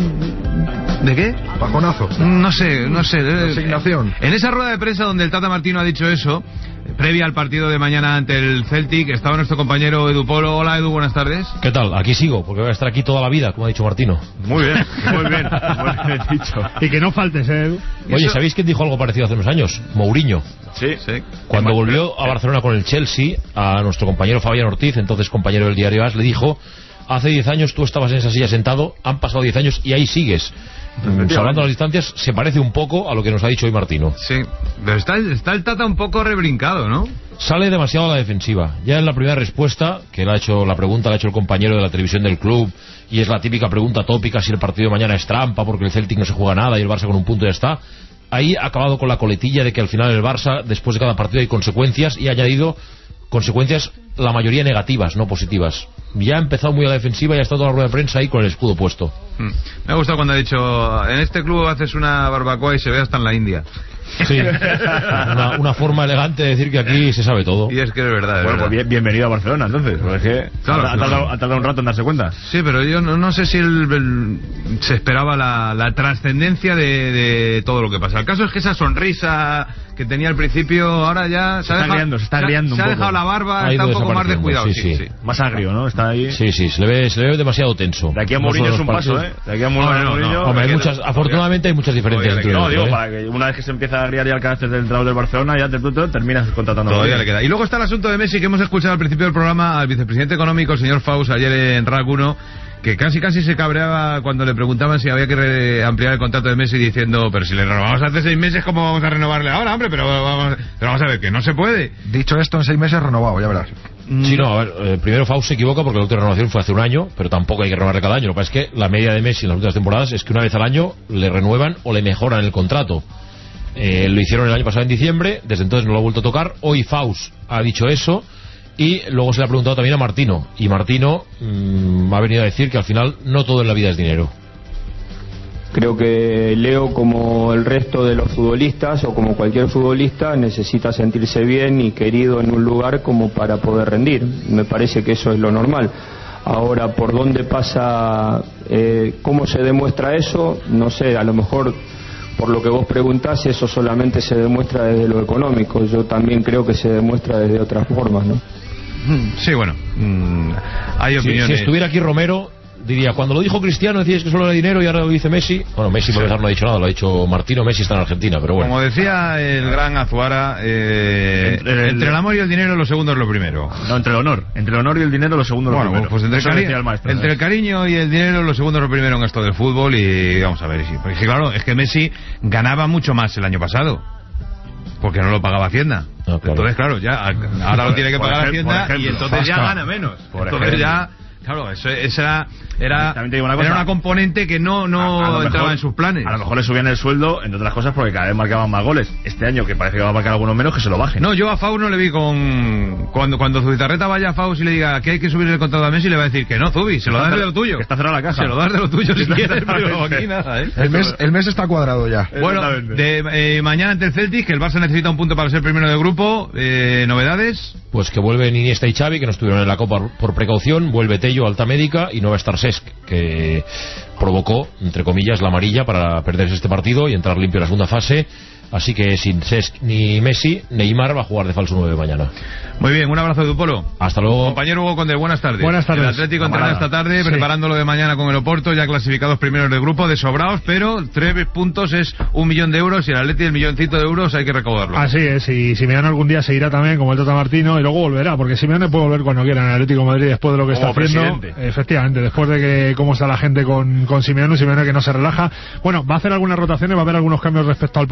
[SPEAKER 2] ¿De qué?
[SPEAKER 3] Bajonazo.
[SPEAKER 2] No sé, no sé.
[SPEAKER 3] Resignación.
[SPEAKER 2] En esa rueda de prensa donde el Tata Martino ha dicho eso, previa al partido de mañana ante el Celtic, estaba nuestro compañero Edu Polo. Hola Edu, buenas tardes.
[SPEAKER 5] ¿Qué tal? Aquí sigo, porque voy a estar aquí toda la vida, como ha dicho Martino.
[SPEAKER 4] Muy bien, muy bien, muy bien dicho.
[SPEAKER 8] Y que no faltes, ¿eh, Edu?
[SPEAKER 5] Oye,
[SPEAKER 8] Eso...
[SPEAKER 5] ¿sabéis quién dijo algo parecido hace unos años? Mourinho.
[SPEAKER 4] Sí, sí.
[SPEAKER 5] Cuando volvió a Barcelona con el Chelsea, a nuestro compañero Fabián Ortiz, entonces compañero del diario As, le dijo: hace diez años tú estabas en esa silla sentado, han pasado diez años y ahí sigues. Hablando de las distancias, se parece un poco a lo que nos ha dicho hoy Martino.
[SPEAKER 2] Sí, pero está, está el Tata un poco rebrincado, ¿no?
[SPEAKER 5] Sale demasiado a la defensiva. Ya en la primera respuesta, que le ha hecho la pregunta, la ha hecho el compañero de la televisión del club, y es la típica pregunta tópica si el partido de mañana es trampa porque el Celtic no se juega nada y el Barça con un punto ya está. Ahí ha acabado con la coletilla de que al final el Barça, después de cada partido hay consecuencias, y ha añadido consecuencias, la mayoría negativas, no positivas. Ya ha empezado muy a la defensiva y ha estado toda la rueda de prensa ahí con el escudo puesto.
[SPEAKER 2] Mm. Me ha gustado cuando ha dicho: en este club haces una barbacoa y se ve hasta en la India.
[SPEAKER 5] Sí, una, una forma elegante de decir que aquí se sabe todo.
[SPEAKER 2] Y es que es verdad. Es
[SPEAKER 4] bueno,
[SPEAKER 2] verdad.
[SPEAKER 4] pues bien, bienvenido a Barcelona, entonces. Porque es que
[SPEAKER 2] claro,
[SPEAKER 4] ha, ha, tardado, ha tardado un rato en darse cuenta.
[SPEAKER 2] Sí, pero yo no, no sé si el, el, se esperaba la, la trascendencia de, de todo lo que pasa. El caso es que esa sonrisa que tenía al principio, ahora ya se,
[SPEAKER 4] se
[SPEAKER 2] ha
[SPEAKER 4] está
[SPEAKER 2] dejado,
[SPEAKER 4] agriando, se está agriando
[SPEAKER 2] se
[SPEAKER 4] un
[SPEAKER 2] ha
[SPEAKER 4] poco.
[SPEAKER 2] dejado la barba,
[SPEAKER 5] Ha
[SPEAKER 2] está
[SPEAKER 5] ido
[SPEAKER 2] un poco más descuidado.
[SPEAKER 5] Sí,
[SPEAKER 2] sí,
[SPEAKER 5] sí.
[SPEAKER 2] sí.
[SPEAKER 4] Más agrio, ¿no? Está ahí.
[SPEAKER 5] Sí, sí, se le ve, se le ve demasiado tenso.
[SPEAKER 4] De aquí a
[SPEAKER 5] No
[SPEAKER 4] Mourinho
[SPEAKER 5] solo
[SPEAKER 4] es un
[SPEAKER 5] los
[SPEAKER 4] paso,
[SPEAKER 5] partidos.
[SPEAKER 4] ¿eh? De aquí a Mourinho.
[SPEAKER 2] No, no, no, no.
[SPEAKER 5] Hombre, hay muchas, afortunadamente hay muchas diferencias entre
[SPEAKER 4] No,
[SPEAKER 5] ellos.
[SPEAKER 4] digo,
[SPEAKER 5] ¿eh?
[SPEAKER 4] para que una vez que se empieza a agriar ya el carácter del entrenador del Barcelona, ya te, te terminas contratando.
[SPEAKER 2] Todavía le queda. Y luego está el asunto de Messi, que hemos escuchado al principio del programa al vicepresidente económico, el señor Faust, ayer en R A C uno, que casi casi se cabreaba cuando le preguntaban si había que re- ampliar el contrato de Messi, diciendo: pero si le renovamos hace seis meses, ¿cómo vamos a renovarle ahora, hombre? Pero vamos, pero vamos a ver, que no se puede.
[SPEAKER 3] Dicho esto, en seis meses renovado, ya verás.
[SPEAKER 5] Sí, no, a ver, eh, primero Faust se equivoca porque la última renovación fue hace un año, pero tampoco hay que renovarle cada año. Lo que pasa es que la media de Messi en las últimas temporadas es que una vez al año le renuevan o le mejoran el contrato. Eh, lo hicieron el año pasado en diciembre, desde entonces no lo ha vuelto a tocar. Hoy Faust ha dicho eso y luego se le ha preguntado también a Martino, y Martino mmm, ha venido a decir que al final no todo en la vida es dinero.
[SPEAKER 6] Creo que Leo, como el resto de los futbolistas o como cualquier futbolista, necesita sentirse bien y querido en un lugar como para poder rendir. Me parece que eso es lo normal. Ahora, por dónde pasa, eh, cómo se demuestra eso, no sé, a lo mejor por lo que vos preguntás, eso solamente se demuestra desde lo económico. Yo también creo que se demuestra desde otras formas, ¿no?
[SPEAKER 2] Sí, bueno, mmm, hay opiniones.
[SPEAKER 5] Si, si estuviera aquí Romero, diría: cuando lo dijo Cristiano decías que solo era dinero y ahora lo dice Messi. Bueno, Messi por empezar no ha dicho nada, lo ha dicho Martino. Messi está en Argentina, pero bueno.
[SPEAKER 2] Como decía el gran Azuara, eh, entre, el, entre el amor y el dinero lo segundo es lo primero.
[SPEAKER 4] No, entre el honor. Entre el honor y el dinero lo segundo es lo
[SPEAKER 2] bueno,
[SPEAKER 4] primero.
[SPEAKER 2] Pues entre, el, cari
[SPEAKER 4] el, maestro,
[SPEAKER 2] entre el cariño y el dinero lo segundo es lo primero en esto del fútbol. Y vamos a ver, sí, porque claro, es que Messi ganaba mucho más el año pasado, porque no lo pagaba Hacienda. No, claro. Entonces, claro, ya ahora lo tiene que pagar ejemplo, Hacienda ejemplo, y entonces ya gana menos. Por entonces ejemplo. ya... Claro, eso, esa era, una, era una componente que no, no a, a entraba mejor, en sus planes.
[SPEAKER 4] A lo mejor le subían el sueldo, entre otras cosas, porque cada vez marcaban más goles. Este año, que parece que va a marcar algunos menos, que se lo bajen.
[SPEAKER 2] No, yo a Faust no le vi con... Cuando cuando Zubizarreta vaya a Faust y le diga que hay que subir el contrato a Messi, le va a decir que no, Zubi, se lo das de lo tuyo.
[SPEAKER 4] Que está cerrada la caja.
[SPEAKER 2] Se lo das de lo tuyo si quieres, pero aquí nada, ¿eh?
[SPEAKER 3] El mes, el mes está cuadrado ya.
[SPEAKER 2] Bueno, de, eh, mañana ante el Celtic, que el Barça necesita un punto para ser primero del grupo. Eh, ¿Novedades?
[SPEAKER 5] Pues que vuelven Iniesta y Xavi, que no estuvieron en la Copa por precaución. Vuelve Tello, alta médica, y no va a estar Cesc, que provocó, entre comillas, la amarilla para perderse este partido y entrar limpio en la segunda fase. Así que sin Cesc ni Messi, Neymar va a jugar de falso nueve mañana.
[SPEAKER 2] Muy bien, un abrazo de Polo.
[SPEAKER 5] Hasta luego.
[SPEAKER 2] Compañero Hugo Conde, buenas tardes.
[SPEAKER 8] Buenas tardes.
[SPEAKER 2] El Atlético entrena esta tarde, sí, preparando lo de mañana con el Oporto, ya clasificados primeros del grupo, desobrados, pero tres puntos es un millón de euros y el Atleti el milloncito de euros hay que recaudarlo.
[SPEAKER 8] Así es, y Simeone algún día se irá también, como el Tata Martino, y luego volverá, porque Simeone puede volver cuando quiera en el Atlético de Madrid después de lo que como está haciendo. Presidente. Efectivamente, después de que cómo está la gente con, con Simeone, Simeone que no se relaja. Bueno, va a hacer algunas rotaciones, va a haber algunos cambios respecto al partido de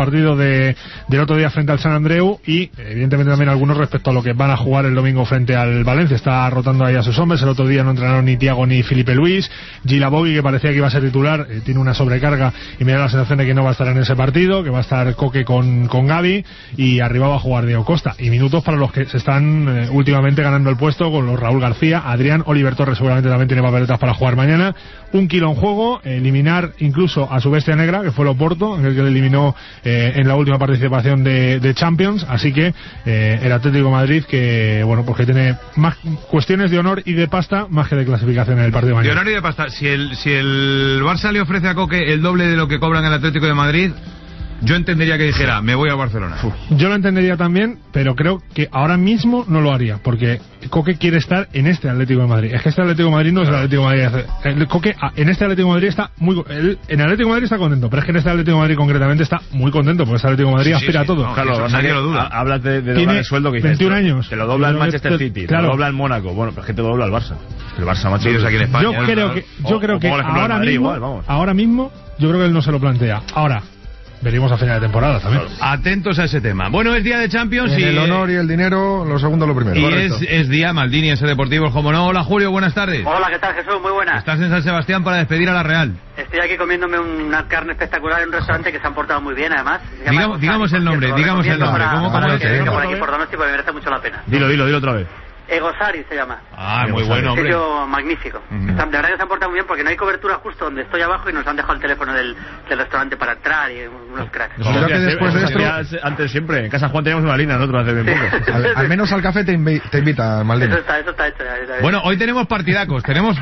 [SPEAKER 8] de, del otro día frente al San Andreu y evidentemente también algunos respecto a lo que van a jugar el domingo frente al Valencia. Está rotando ahí a sus hombres. El otro día no entrenaron ni Thiago ni Filipe Luis. Gila Bogui, que parecía que iba a ser titular, eh, tiene una sobrecarga y me da la sensación de que no va a estar en ese partido, que va a estar Coque con, con Gavi, y arriba va a jugar Diego Costa. Y minutos para los que se están eh, últimamente ganando el puesto, con los Raúl García, Adrián, Oliver Torres seguramente también tiene papeletas para jugar mañana. Un kilo en juego, eliminar incluso a su bestia negra, que fue el Oporto, en el que le eliminó eh, en la última participación de, de Champions. Así que eh, el Atlético de Madrid, que bueno, pues que tiene más cuestiones de honor y de pasta más que de clasificación en el partido de mañana.
[SPEAKER 2] De honor y de pasta. Si el, si el Barça le ofrece a Coque el doble de lo que cobran el Atlético de Madrid, yo entendería que dijera, me voy a Barcelona.
[SPEAKER 8] Yo lo entendería también, pero creo que ahora mismo no lo haría, porque Coque quiere estar en este Atlético de Madrid. Es que este Atlético de Madrid no es el Atlético de Madrid. El Coque en este Atlético de Madrid está muy... El, en el Atlético de Madrid está contento, pero es que en este Atlético de Madrid concretamente está muy contento, porque este Atlético de Madrid sí, aspira sí, sí. a todo.
[SPEAKER 4] No, claro, nadie lo duda. Hablas de, de doblar el sueldo que
[SPEAKER 8] veintiún años.
[SPEAKER 4] Te lo dobla el Manchester City,
[SPEAKER 8] claro.
[SPEAKER 4] te lo dobla el Mónaco. Bueno, pero es que te lo dobla el Barça. El Barça, macho,
[SPEAKER 2] aquí en España.
[SPEAKER 8] Yo creo que, yo creo que ahora mismo, ahora mismo, yo creo que él no se lo plantea. Ahora, veremos a final de temporada también.
[SPEAKER 2] Atentos a ese tema. Bueno, es día de Champions
[SPEAKER 3] en
[SPEAKER 2] y...
[SPEAKER 3] el honor y el dinero, lo segundo lo primero.
[SPEAKER 2] Y es, es día Maldini, ese Deportivo, como no. Hola, Julio, buenas tardes.
[SPEAKER 7] Hola, ¿qué tal, Jesús? Muy buenas.
[SPEAKER 2] Estás en San Sebastián para despedir a la Real.
[SPEAKER 7] Estoy aquí comiéndome una carne espectacular en un restaurante que se han portado muy bien, además.
[SPEAKER 2] Digamos, digamos el nombre, digamos el nombre.
[SPEAKER 7] ¿Cómo, cómo lo te por aquí por Donosti, porque me merece mucho la pena.
[SPEAKER 4] Dilo, dilo, dilo otra vez.
[SPEAKER 7] Egosari se llama.
[SPEAKER 2] Ah, muy bueno, hombre.
[SPEAKER 7] Un sitio magnífico. Uh-huh. De verdad que se han portado muy bien porque no hay cobertura justo donde estoy abajo y nos han dejado el teléfono del, del restaurante para entrar y unos cracks.
[SPEAKER 3] No, creo que después de esto...
[SPEAKER 4] Antes siempre, en Casa Juan teníamos una línea, nosotros hace bien poco.
[SPEAKER 3] Al, al menos al café te, invi te invita, Maldini.
[SPEAKER 7] Eso está, eso está hecho. Ya, ya, ya.
[SPEAKER 2] Bueno, hoy tenemos partidacos. Tenemos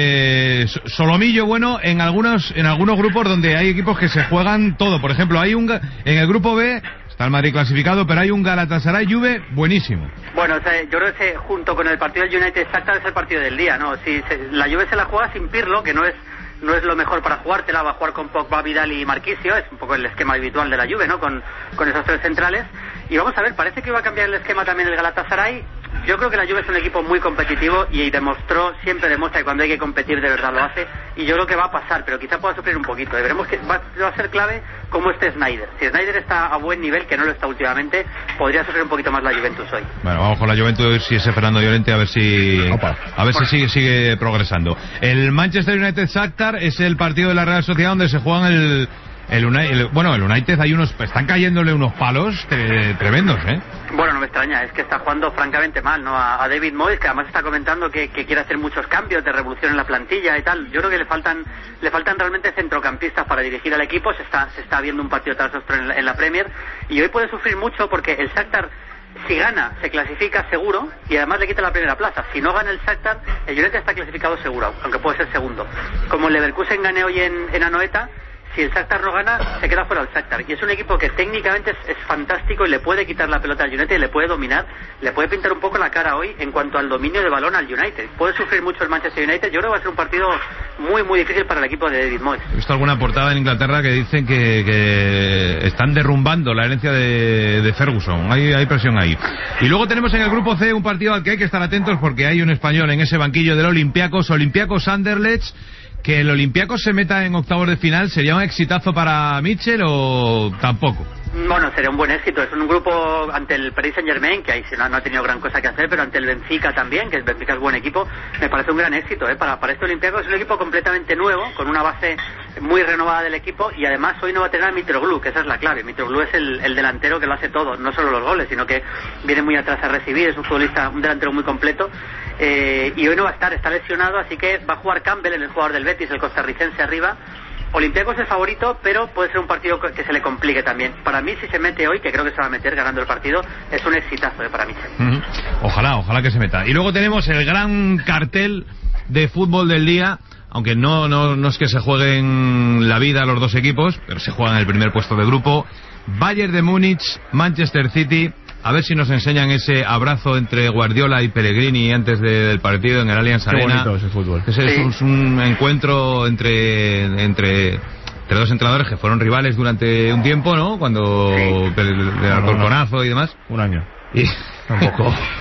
[SPEAKER 2] eh, solomillo bueno en algunos, en algunos grupos donde hay equipos que se juegan todo. Por ejemplo, hay un en el grupo B... Está el Madrid clasificado, pero hay un Galatasaray-Juve buenísimo.
[SPEAKER 7] Bueno, o sea, yo creo que junto con el partido del United Shakhtar es el partido del día, ¿no? Si se, la Juve se la juega sin Pirlo, que no es no es lo mejor para jugártela, va a jugar con Pogba, Vidal y Marquisio, es un poco el esquema habitual de la Juve, ¿no? Con, con esos tres centrales. Y vamos a ver, parece que va a cambiar el esquema también el Galatasaray. Yo creo que la Juve es un equipo muy competitivo y demostró, siempre demuestra que cuando hay que competir de verdad lo hace, y yo creo que va a pasar, pero quizá pueda sufrir un poquito. Y veremos que va, va a ser clave cómo esté Snyder. Si Snyder está a buen nivel, que no lo está últimamente, podría sufrir un poquito más la Juventus hoy.
[SPEAKER 2] Bueno, vamos con la Juventus, si ese Fernando Llorente, a ver si Opa. a ver si sigue sigue progresando. El Manchester United Shakhtar es el partido de la Real Sociedad donde se juegan el El United, el, bueno, el United hay unos, están cayéndole unos palos tre, tremendos, ¿eh?
[SPEAKER 7] Bueno, no me extraña, es que está jugando francamente mal, ¿no? A, a David Moyes, que además está comentando que, que quiere hacer muchos cambios de revolución en la plantilla y tal. Yo creo que le faltan, le faltan realmente centrocampistas para dirigir al equipo. Se está, se está viendo un partido tras otro en la, en la Premier, y hoy puede sufrir mucho porque el Shakhtar, si gana, se clasifica seguro y además le quita la primera plaza. Si no gana el Shakhtar, el United está clasificado seguro, aunque puede ser segundo. Como el Leverkusen gane hoy en, en Anoeta, si el Shakhtar no gana, se queda fuera el Shakhtar. Y es un equipo que técnicamente es, es fantástico y le puede quitar la pelota al United y le puede dominar, le puede pintar un poco la cara hoy en cuanto al dominio de balón al United. Puede sufrir mucho el Manchester United. Yo creo que va a ser un partido muy, muy difícil para el equipo de David Moyes.
[SPEAKER 2] He visto alguna portada en Inglaterra que dicen que, que están derrumbando la herencia de, de Ferguson. Hay, hay presión ahí. Y luego tenemos en el grupo C un partido al que hay que estar atentos porque hay un español en ese banquillo del Olympiacos, Olympiacos Anderlecht. ¿Que el Olympiacos se meta en octavos de final sería un exitazo para Mitchell o tampoco?
[SPEAKER 7] Bueno, sería un buen éxito. Es un grupo ante el Paris Saint-Germain, que ahí no, no ha tenido gran cosa que hacer, pero ante el Benfica también, que el Benfica es buen equipo. Me parece un gran éxito, ¿eh? Para, para este Olympiacos es un equipo completamente nuevo, con una base muy renovada del equipo, y además hoy no va a tener a Mitroglou, que esa es la clave. Mitroglou es el, el delantero que lo hace todo, no solo los goles, sino que viene muy atrás a recibir, es un futbolista, un delantero muy completo. Eh, y hoy no va a estar, está lesionado, así que va a jugar Campbell, en el jugador del Betis, el costarricense, arriba. Olympiacos es el favorito, pero puede ser un partido que se le complique también. Para mí, si se mete hoy, que creo que se va a meter ganando el partido, es un exitazo eh, para mí.
[SPEAKER 2] Uh-huh. Ojalá, ojalá que se meta. Y luego tenemos el gran cartel de fútbol del día, aunque no, no, no es que se jueguen la vida los dos equipos, pero se juegan el primer puesto de grupo. Bayern de Múnich, Manchester City. A ver si nos enseñan ese abrazo entre Guardiola y Pellegrini antes de, del partido en el Allianz Arena.
[SPEAKER 4] Qué bonito ese fútbol.
[SPEAKER 2] Ese sí. es, un, un encuentro entre, entre, entre dos entrenadores que fueron rivales durante un tiempo, ¿no? Cuando sí. el, el, el Alcorconazo y demás.
[SPEAKER 4] Un año.
[SPEAKER 2] Y tampoco.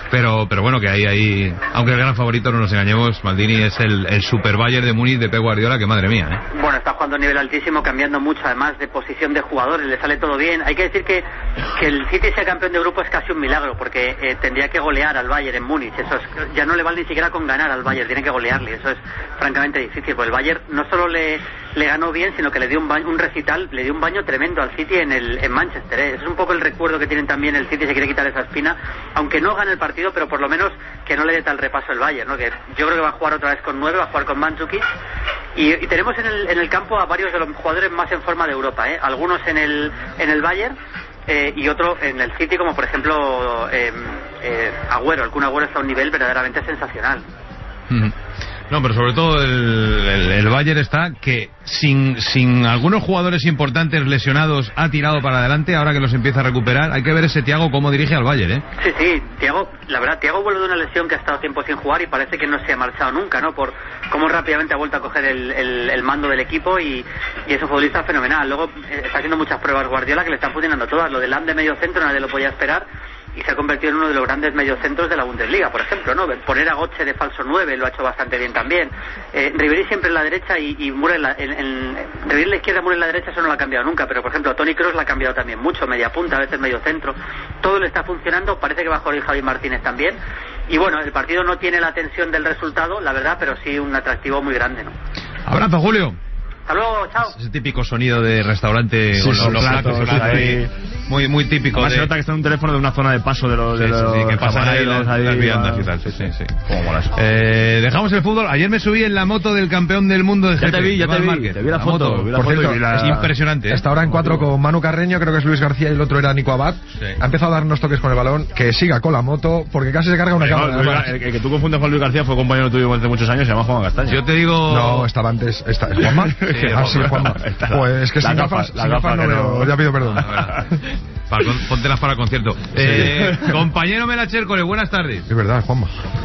[SPEAKER 2] pero pero bueno, que ahí, ahí aunque el gran favorito, no nos engañemos, Maldini es el, el super Bayern de Múnich de Pep Guardiola, que madre mía, ¿eh?
[SPEAKER 7] Bueno, está jugando a nivel altísimo, cambiando mucho, además de posición de jugadores, le sale todo bien. Hay que decir que, que el City sea campeón de grupo es casi un milagro, porque eh, tendría que golear al Bayern en Múnich. Eso es, ya no le vale ni siquiera con ganar al Bayern, tiene que golearle. Eso es francamente difícil, porque el Bayern no solo le, le ganó bien, sino que le dio un, baño, un recital, le dio un baño tremendo al City en, el, en Manchester. ¿eh? Es un poco el recuerdo que tienen también, el City se quiere quitar esa espina, aunque no gane el partido, pero por lo menos que no le dé tal repaso el Bayern, ¿no? Que yo creo que va a jugar otra vez con nueve, va a jugar con Mandzukic, y, y tenemos en el, en el campo a varios de los jugadores más en forma de Europa, ¿eh? Algunos en el, en el Bayern, eh, y otro en el City, como por ejemplo eh, eh, Agüero. El Kun Agüero está a un nivel verdaderamente sensacional.
[SPEAKER 2] Mm. No, pero sobre todo el, el, el Bayern está que sin, sin algunos jugadores importantes lesionados ha tirado para adelante, ahora que los empieza a recuperar. Hay que ver ese Thiago cómo dirige al Bayern, ¿eh?
[SPEAKER 7] Sí, sí, Thiago, la verdad, Thiago vuelve de una lesión que ha estado tiempo sin jugar y parece que no se ha marchado nunca, ¿no? Por cómo rápidamente ha vuelto a coger el, el, el mando del equipo, y, y es un futbolista fenomenal. Luego eh, está haciendo muchas pruebas Guardiola que le están funcionando todas. Lo del Lam de medio centro nadie lo podía esperar, y se ha convertido en uno de los grandes mediocentros de la Bundesliga, por ejemplo, ¿no? Poner a Götze de falso nueve lo ha hecho bastante bien también. Eh, Ribéry siempre en la derecha y, y Müller en la, en, en, Ribéry en la izquierda, Müller en la derecha, eso no lo ha cambiado nunca, pero por ejemplo Toni Kroos la ha cambiado también mucho, media punta, a veces medio centro. Todo le está funcionando, parece que va a jugar Javi Martínez también. Y bueno, el partido no tiene la tensión del resultado, la verdad, pero sí un atractivo muy grande, ¿no?
[SPEAKER 2] Abrazo, Julio.
[SPEAKER 7] Hasta luego, chao.
[SPEAKER 2] Ese típico sonido de restaurante,
[SPEAKER 4] sí,
[SPEAKER 2] con
[SPEAKER 4] sí,
[SPEAKER 2] los
[SPEAKER 4] platos,
[SPEAKER 2] platos,
[SPEAKER 4] platos
[SPEAKER 2] ahí, muy muy típico.
[SPEAKER 4] Además
[SPEAKER 2] de...
[SPEAKER 4] se nota que está en un teléfono de una zona de paso de los,
[SPEAKER 2] sí,
[SPEAKER 4] de los
[SPEAKER 2] sí, sí, que pasan ahí las,
[SPEAKER 4] ahí,
[SPEAKER 2] las viandas y tal. Sí, sí, sí. Como molas. Eh, dejamos el fútbol. Ayer me subí en la moto del campeón del mundo de G P.
[SPEAKER 4] Ya te vi, ya te vi.
[SPEAKER 2] Márquez.
[SPEAKER 4] Te vi la, la foto.
[SPEAKER 2] moto.
[SPEAKER 4] Vi la
[SPEAKER 3] Por
[SPEAKER 4] foto
[SPEAKER 3] cierto,
[SPEAKER 4] y la...
[SPEAKER 3] es
[SPEAKER 2] impresionante.
[SPEAKER 3] Está ahora en cuatro con Manu Carreño, creo que es Luis García y el otro era Nico Abad. Sí. Ha empezado a darnos toques con el balón, que siga con la moto, porque casi se carga una
[SPEAKER 4] Pero,
[SPEAKER 3] cámara.
[SPEAKER 4] no, Luis, el, el que tú confundes con Luis García fue compañero tuyo hace muchos años, se llama Juan Castaño.
[SPEAKER 2] Yo te digo...
[SPEAKER 3] No, estaba antes... Está, ¿Juanma?
[SPEAKER 2] Sí,
[SPEAKER 3] ah, sí, Juanma. Pues es que sin gafas, sin gafas no veo, ya pido perdón.
[SPEAKER 2] Para, póntelas para el concierto. Sí. Eh, compañero Melachércole, buenas tardes.
[SPEAKER 3] Es verdad, Juanma.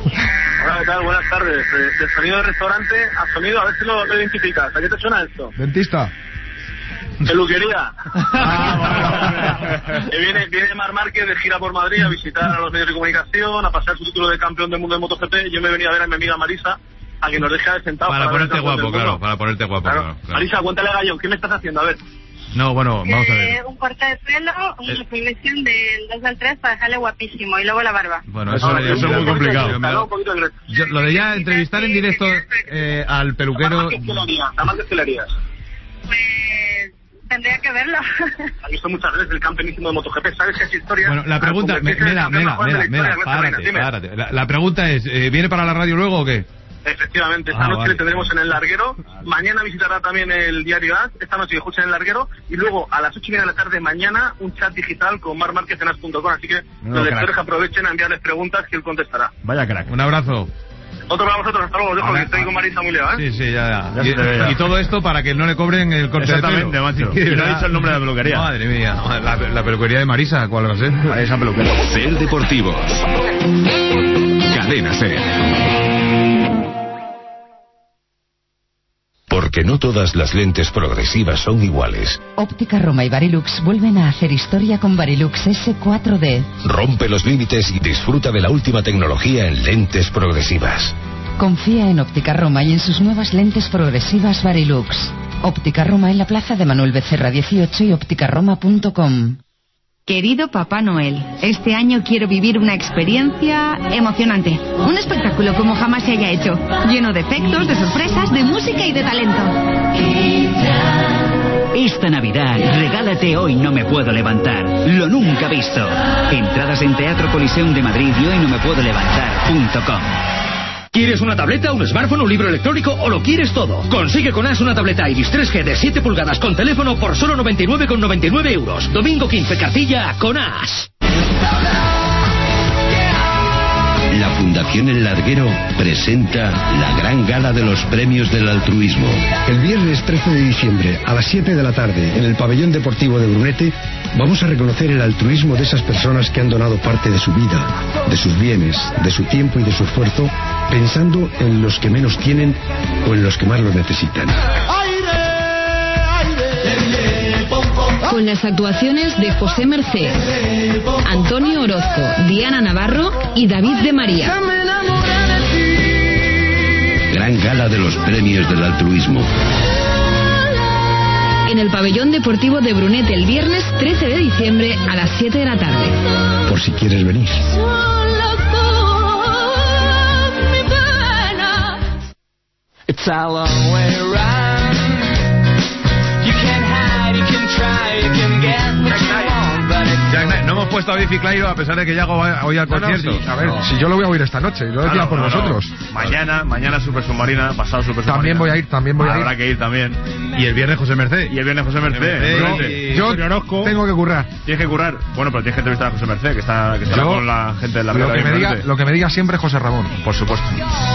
[SPEAKER 9] Hola, ¿qué tal? Buenas tardes. De, de sonido de restaurante a sonido, a ver si lo, lo identificas. ¿A qué te suena esto?
[SPEAKER 3] Dentista.
[SPEAKER 9] Peluquería. Ah, bueno. Que viene, viene Marc Márquez de gira por Madrid a visitar a los medios de comunicación, a pasar su título de campeón del mundo de MotoGP. Yo me he venido a ver a mi amiga Marisa, a que nos deje sentados
[SPEAKER 2] para, para ponerte guapo, claro, para ponerte guapo,
[SPEAKER 9] claro.
[SPEAKER 2] Claro, claro.
[SPEAKER 9] Marisa, cuéntale a Gallón, ¿qué me estás haciendo? A ver.
[SPEAKER 2] No, bueno, vamos a ver.
[SPEAKER 10] Eh, un corte de pelo, una definición del dos al tres para dejarle guapísimo, y luego la barba.
[SPEAKER 2] Bueno, eso,
[SPEAKER 9] no,
[SPEAKER 2] eso es muy complicado.
[SPEAKER 9] Claro,
[SPEAKER 2] Yo, lo de ya entrevistar en directo eh, al peluquero...
[SPEAKER 9] ¿La más que le harías?
[SPEAKER 10] Pues... tendría que verlo.
[SPEAKER 9] Ha visto muchas veces el campeonísimo de MotoGP, ¿sabes qué es historia?
[SPEAKER 2] Bueno, la pregunta... Mela, Mela, Mela, Mela, párate, párate. La, la pregunta es, eh, ¿viene para la radio luego o qué?
[SPEAKER 9] Efectivamente, esta
[SPEAKER 2] ah,
[SPEAKER 9] noche
[SPEAKER 2] vale.
[SPEAKER 9] le tendremos en el Larguero, mañana visitará también el diario A S, esta noche escucha en el Larguero, y luego a las ocho y media de la tarde mañana un chat digital con Marc Márquez en as punto com, así que
[SPEAKER 4] no,
[SPEAKER 9] los lectores
[SPEAKER 4] crack.
[SPEAKER 9] aprovechen a enviarles preguntas que él contestará.
[SPEAKER 4] Vaya crack.
[SPEAKER 2] Un abrazo.
[SPEAKER 9] Otro para vosotros, hasta luego, os dejo
[SPEAKER 2] Ahora,
[SPEAKER 9] que estoy con Marisa muy liado, ¿eh?
[SPEAKER 2] Sí, sí, ya, ya.
[SPEAKER 4] ya
[SPEAKER 2] Y,
[SPEAKER 4] ve, ya.
[SPEAKER 2] y todo esto para que no le cobren el corte
[SPEAKER 4] Exactamente,
[SPEAKER 2] de pelo.
[SPEAKER 4] macho. Que no ha dicho el nombre de la peluquería.
[SPEAKER 2] Madre mía, la, la peluquería de Marisa, ¿cuál va a ser?
[SPEAKER 4] Esa peluquería.
[SPEAKER 1] Ser Deportivos. Cadena Ser. Porque no todas las lentes progresivas son iguales.
[SPEAKER 20] Óptica Roma y Varilux vuelven a hacer historia con Varilux ese cuatro D.
[SPEAKER 1] Rompe los límites y disfruta de la última tecnología en lentes progresivas.
[SPEAKER 20] Confía en Óptica Roma y en sus nuevas lentes progresivas Varilux. Óptica Roma en la plaza de Manuel Becerra dieciocho y óptica roma punto com.
[SPEAKER 22] Querido Papá Noel, este año quiero vivir una experiencia emocionante. Un espectáculo como jamás se haya hecho. Lleno de efectos, de sorpresas, de música y de talento.
[SPEAKER 11] Esta Navidad, regálate Hoy no me puedo levantar. Lo nunca visto. Entradas en Teatro Coliseum de Madrid y hoy no me puedo levantar punto com.
[SPEAKER 24] ¿Quieres una tableta, un smartphone, un libro electrónico o lo quieres todo? Consigue con A S una tableta Iris tres G de siete pulgadas con teléfono por solo noventa y nueve con noventa y nueve euros. Domingo quince, cartilla con A S.
[SPEAKER 16] La Fundación El Larguero presenta la gran gala de los premios del altruismo.
[SPEAKER 25] El viernes trece de diciembre a las siete de la tarde en el pabellón deportivo de Brunete vamos a reconocer el altruismo de esas personas que han donado parte de su vida, de sus bienes, de su tiempo y de su esfuerzo, pensando en los que menos tienen o en los que más lo necesitan.
[SPEAKER 26] Aire, aire, pom, pom.
[SPEAKER 13] con las actuaciones de José Mercé, Antonio Orozco, Diana Navarro y David de María.
[SPEAKER 16] Gran gala de los premios del altruismo.
[SPEAKER 13] En el pabellón deportivo de Brunete el viernes trece de diciembre a las siete de la tarde.
[SPEAKER 25] Por si quieres venir.
[SPEAKER 14] It's a long way around. You can hide, you can try, you can get what you want, but it's...
[SPEAKER 2] Jack Knight, no hemos puesto a David Ciclairo a pesar de que Yago va hoy al
[SPEAKER 3] No, no,
[SPEAKER 2] concierto.
[SPEAKER 3] sí, a ver,
[SPEAKER 2] No.
[SPEAKER 3] si yo lo voy a oír esta noche, lo decía
[SPEAKER 4] Claro,
[SPEAKER 3] por
[SPEAKER 4] no, no.
[SPEAKER 3] vosotros.
[SPEAKER 4] Mañana, mañana Super Submarina, pasado Super Submarina.
[SPEAKER 3] También voy a ir, también voy a ir.
[SPEAKER 4] Habrá que ir también.
[SPEAKER 2] Y el viernes José Mercé.
[SPEAKER 4] Y el viernes José Mercé.
[SPEAKER 3] Yo, yo tengo que currar.
[SPEAKER 4] Tienes que currar. Bueno, pero tienes que entrevistar a José Mercé, que está, que está
[SPEAKER 3] Yo,
[SPEAKER 4] con la gente de la
[SPEAKER 3] lo
[SPEAKER 4] Vega
[SPEAKER 3] que, me
[SPEAKER 4] de
[SPEAKER 3] diga,
[SPEAKER 4] Brunete.
[SPEAKER 3] lo que me diga siempre José Ramón.
[SPEAKER 4] Por supuesto.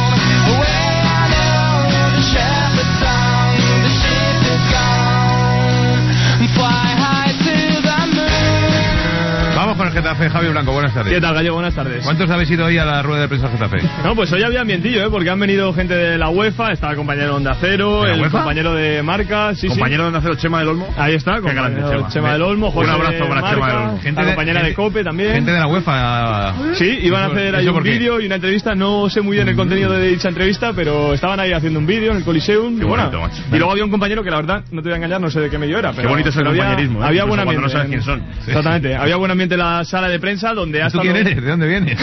[SPEAKER 2] Vamos con el Getafe, Javi Blanco, buenas tardes.
[SPEAKER 15] ¿Qué tal, Gallego? Buenas tardes.
[SPEAKER 2] ¿Cuántos habéis ido hoy a la rueda de prensa del Getafe?
[SPEAKER 15] No, pues hoy había ambientillo, ¿eh? Porque han venido gente de la UEFA, está el compañero de Onda Cero,
[SPEAKER 2] ¿De la
[SPEAKER 15] el
[SPEAKER 2] UEFA?
[SPEAKER 15] compañero de Marca, sí,
[SPEAKER 4] Compañero
[SPEAKER 15] sí.
[SPEAKER 4] de Onda Cero, Chema del Olmo.
[SPEAKER 15] Ahí está,
[SPEAKER 4] Qué
[SPEAKER 15] compañero
[SPEAKER 4] grande, Chema.
[SPEAKER 15] Chema del Olmo, José
[SPEAKER 4] Un abrazo
[SPEAKER 15] de
[SPEAKER 4] para
[SPEAKER 15] Marca,
[SPEAKER 4] Chema del Olmo.
[SPEAKER 15] la
[SPEAKER 2] Gente de-
[SPEAKER 15] compañera de
[SPEAKER 2] gente-
[SPEAKER 15] COPE también.
[SPEAKER 2] Gente de la UEFA.
[SPEAKER 15] Sí, iban a hacer ahí
[SPEAKER 2] ¿Eso
[SPEAKER 15] un
[SPEAKER 2] por qué?
[SPEAKER 15] vídeo y una entrevista, no sé muy bien el contenido de dicha entrevista, pero estaban ahí haciendo un vídeo en el Coliseum.
[SPEAKER 4] Qué
[SPEAKER 15] y, bueno,
[SPEAKER 4] bonito, macho.
[SPEAKER 15] y luego había un compañero que la verdad, no te voy a engañar, no sé de qué medio era. Pero,
[SPEAKER 4] bonito es el
[SPEAKER 15] pero había-
[SPEAKER 4] compañerismo, ¿eh?
[SPEAKER 15] Había
[SPEAKER 4] Incluso
[SPEAKER 15] buen
[SPEAKER 4] cuando
[SPEAKER 15] ambiente.
[SPEAKER 4] no sabes
[SPEAKER 15] en-
[SPEAKER 4] quién son. Sí.
[SPEAKER 15] Exactamente, había buen ambiente en la sala de prensa donde ha
[SPEAKER 2] ¿Tú
[SPEAKER 15] estado...
[SPEAKER 2] quién eres? ¿De dónde vienes?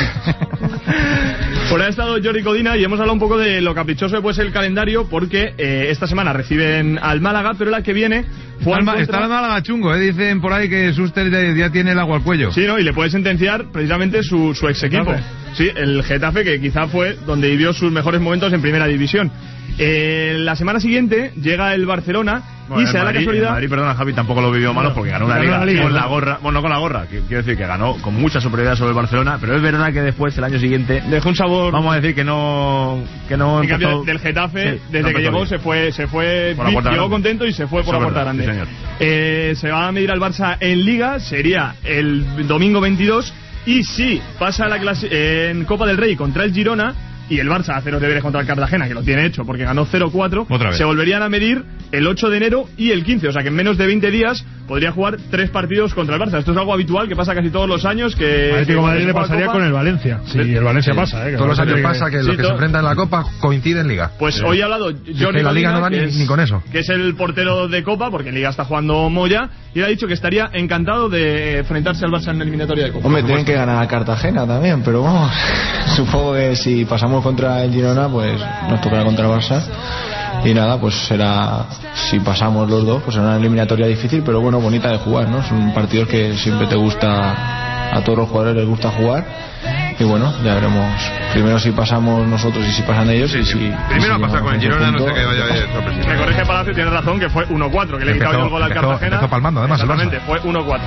[SPEAKER 15] Por ahí ha estado Jordi Codina y hemos hablado un poco de lo caprichoso que puede ser el calendario porque eh, esta semana reciben al Málaga, pero la que viene juegan
[SPEAKER 2] Está,
[SPEAKER 15] contra-
[SPEAKER 2] está el Málaga chungo, ¿eh? Dicen por ahí que Suster ya, ya tiene el agua al cuello.
[SPEAKER 15] Sí, ¿no? Y le puede sentenciar precisamente su, su ex equipo.
[SPEAKER 2] Getafe.
[SPEAKER 15] Sí, el Getafe, que quizá fue donde vivió sus mejores momentos en primera división. Eh, la semana siguiente llega el Barcelona
[SPEAKER 4] Bueno,
[SPEAKER 15] y
[SPEAKER 4] en
[SPEAKER 15] se da la
[SPEAKER 4] Madrid-
[SPEAKER 15] casualidad...
[SPEAKER 4] en Madrid, perdona, Javi, tampoco lo vivió malo porque ganó una
[SPEAKER 15] Ganó
[SPEAKER 4] liga,
[SPEAKER 15] la liga,
[SPEAKER 4] con
[SPEAKER 15] ¿no?
[SPEAKER 4] la gorra. Bueno, no con la gorra, que- quiero decir que ganó con mucha superioridad sobre el Barcelona, pero es verdad que después, el año siguiente,
[SPEAKER 15] dejó un sabor...
[SPEAKER 4] Vamos a decir que no... Que no
[SPEAKER 15] En cambio,
[SPEAKER 4] empezó-
[SPEAKER 15] del Getafe,
[SPEAKER 4] Sí,
[SPEAKER 15] desde
[SPEAKER 4] no
[SPEAKER 15] que
[SPEAKER 4] empezó
[SPEAKER 15] llegó
[SPEAKER 4] bien.
[SPEAKER 15] se fue, se fue,
[SPEAKER 4] Por la puerta
[SPEAKER 15] llegó
[SPEAKER 4] grande.
[SPEAKER 15] contento y se fue por
[SPEAKER 4] Eso
[SPEAKER 15] la
[SPEAKER 4] es
[SPEAKER 15] puerta
[SPEAKER 4] verdad,
[SPEAKER 15] grande.
[SPEAKER 4] sí, señor.
[SPEAKER 15] Eh, se va a medir al Barça en Liga, sería el domingo veintidós, y si pasa la clase en Copa del Rey contra el Girona, y el Barça hace los deberes contra el Cartagena, que lo tiene hecho porque ganó cero cuatro,
[SPEAKER 2] Otra vez.
[SPEAKER 15] se volverían a medir el ocho de enero y el quince, o sea que en menos de veinte días podría jugar tres partidos contra el Barça. Esto es algo habitual que pasa casi todos los años. Que
[SPEAKER 8] Atlético
[SPEAKER 15] que
[SPEAKER 8] Madrid
[SPEAKER 15] se
[SPEAKER 8] le
[SPEAKER 15] juega
[SPEAKER 8] pasaría
[SPEAKER 15] Copa-
[SPEAKER 8] con el Valencia. Sí, el Valencia
[SPEAKER 3] Sí.
[SPEAKER 8] pasa, ¿eh? Que
[SPEAKER 3] Todos los
[SPEAKER 8] el
[SPEAKER 3] años
[SPEAKER 8] Valencia
[SPEAKER 3] pasa que
[SPEAKER 15] Sí,
[SPEAKER 3] los que
[SPEAKER 15] todo-
[SPEAKER 3] se enfrentan en la Copa coinciden en Liga.
[SPEAKER 15] Pues
[SPEAKER 3] Sí.
[SPEAKER 15] hoy ha hablado
[SPEAKER 3] Es
[SPEAKER 15] Jordi
[SPEAKER 3] que la Liga
[SPEAKER 15] Codina,
[SPEAKER 3] no va
[SPEAKER 15] que
[SPEAKER 3] ni,
[SPEAKER 15] es-
[SPEAKER 3] ni con eso.
[SPEAKER 15] que es el portero de Copa, porque en Liga está jugando Moya, y él ha dicho que estaría encantado de enfrentarse al Barça en la eliminatoria de Copa.
[SPEAKER 17] Hombre, tienen que ganar a Cartagena también, pero vamos, supongo que si pasamos contra el Girona, pues nos tocará contra el Barça. Y nada, pues será, si pasamos los dos, pues será una eliminatoria difícil, pero bueno, bonita de jugar, ¿no? Son partidos que siempre te gusta, a todos los jugadores les gusta jugar. Y bueno, ya veremos primero si pasamos nosotros y si pasan ellos. y si, y
[SPEAKER 2] Primero
[SPEAKER 17] si
[SPEAKER 2] a pasar con el
[SPEAKER 17] llegamos a
[SPEAKER 2] Girona,
[SPEAKER 17] ese
[SPEAKER 2] no sé
[SPEAKER 17] punto,
[SPEAKER 2] qué vaya a haber sorpresa.
[SPEAKER 15] Me corrige Palacio, tiene razón que fue uno cuatro, que le he quitado
[SPEAKER 2] Empezó-
[SPEAKER 15] yo el gol al
[SPEAKER 2] empezó-
[SPEAKER 15] Cartagena.
[SPEAKER 2] empezó palmando, además, el
[SPEAKER 15] Exactamente, fue uno cuatro.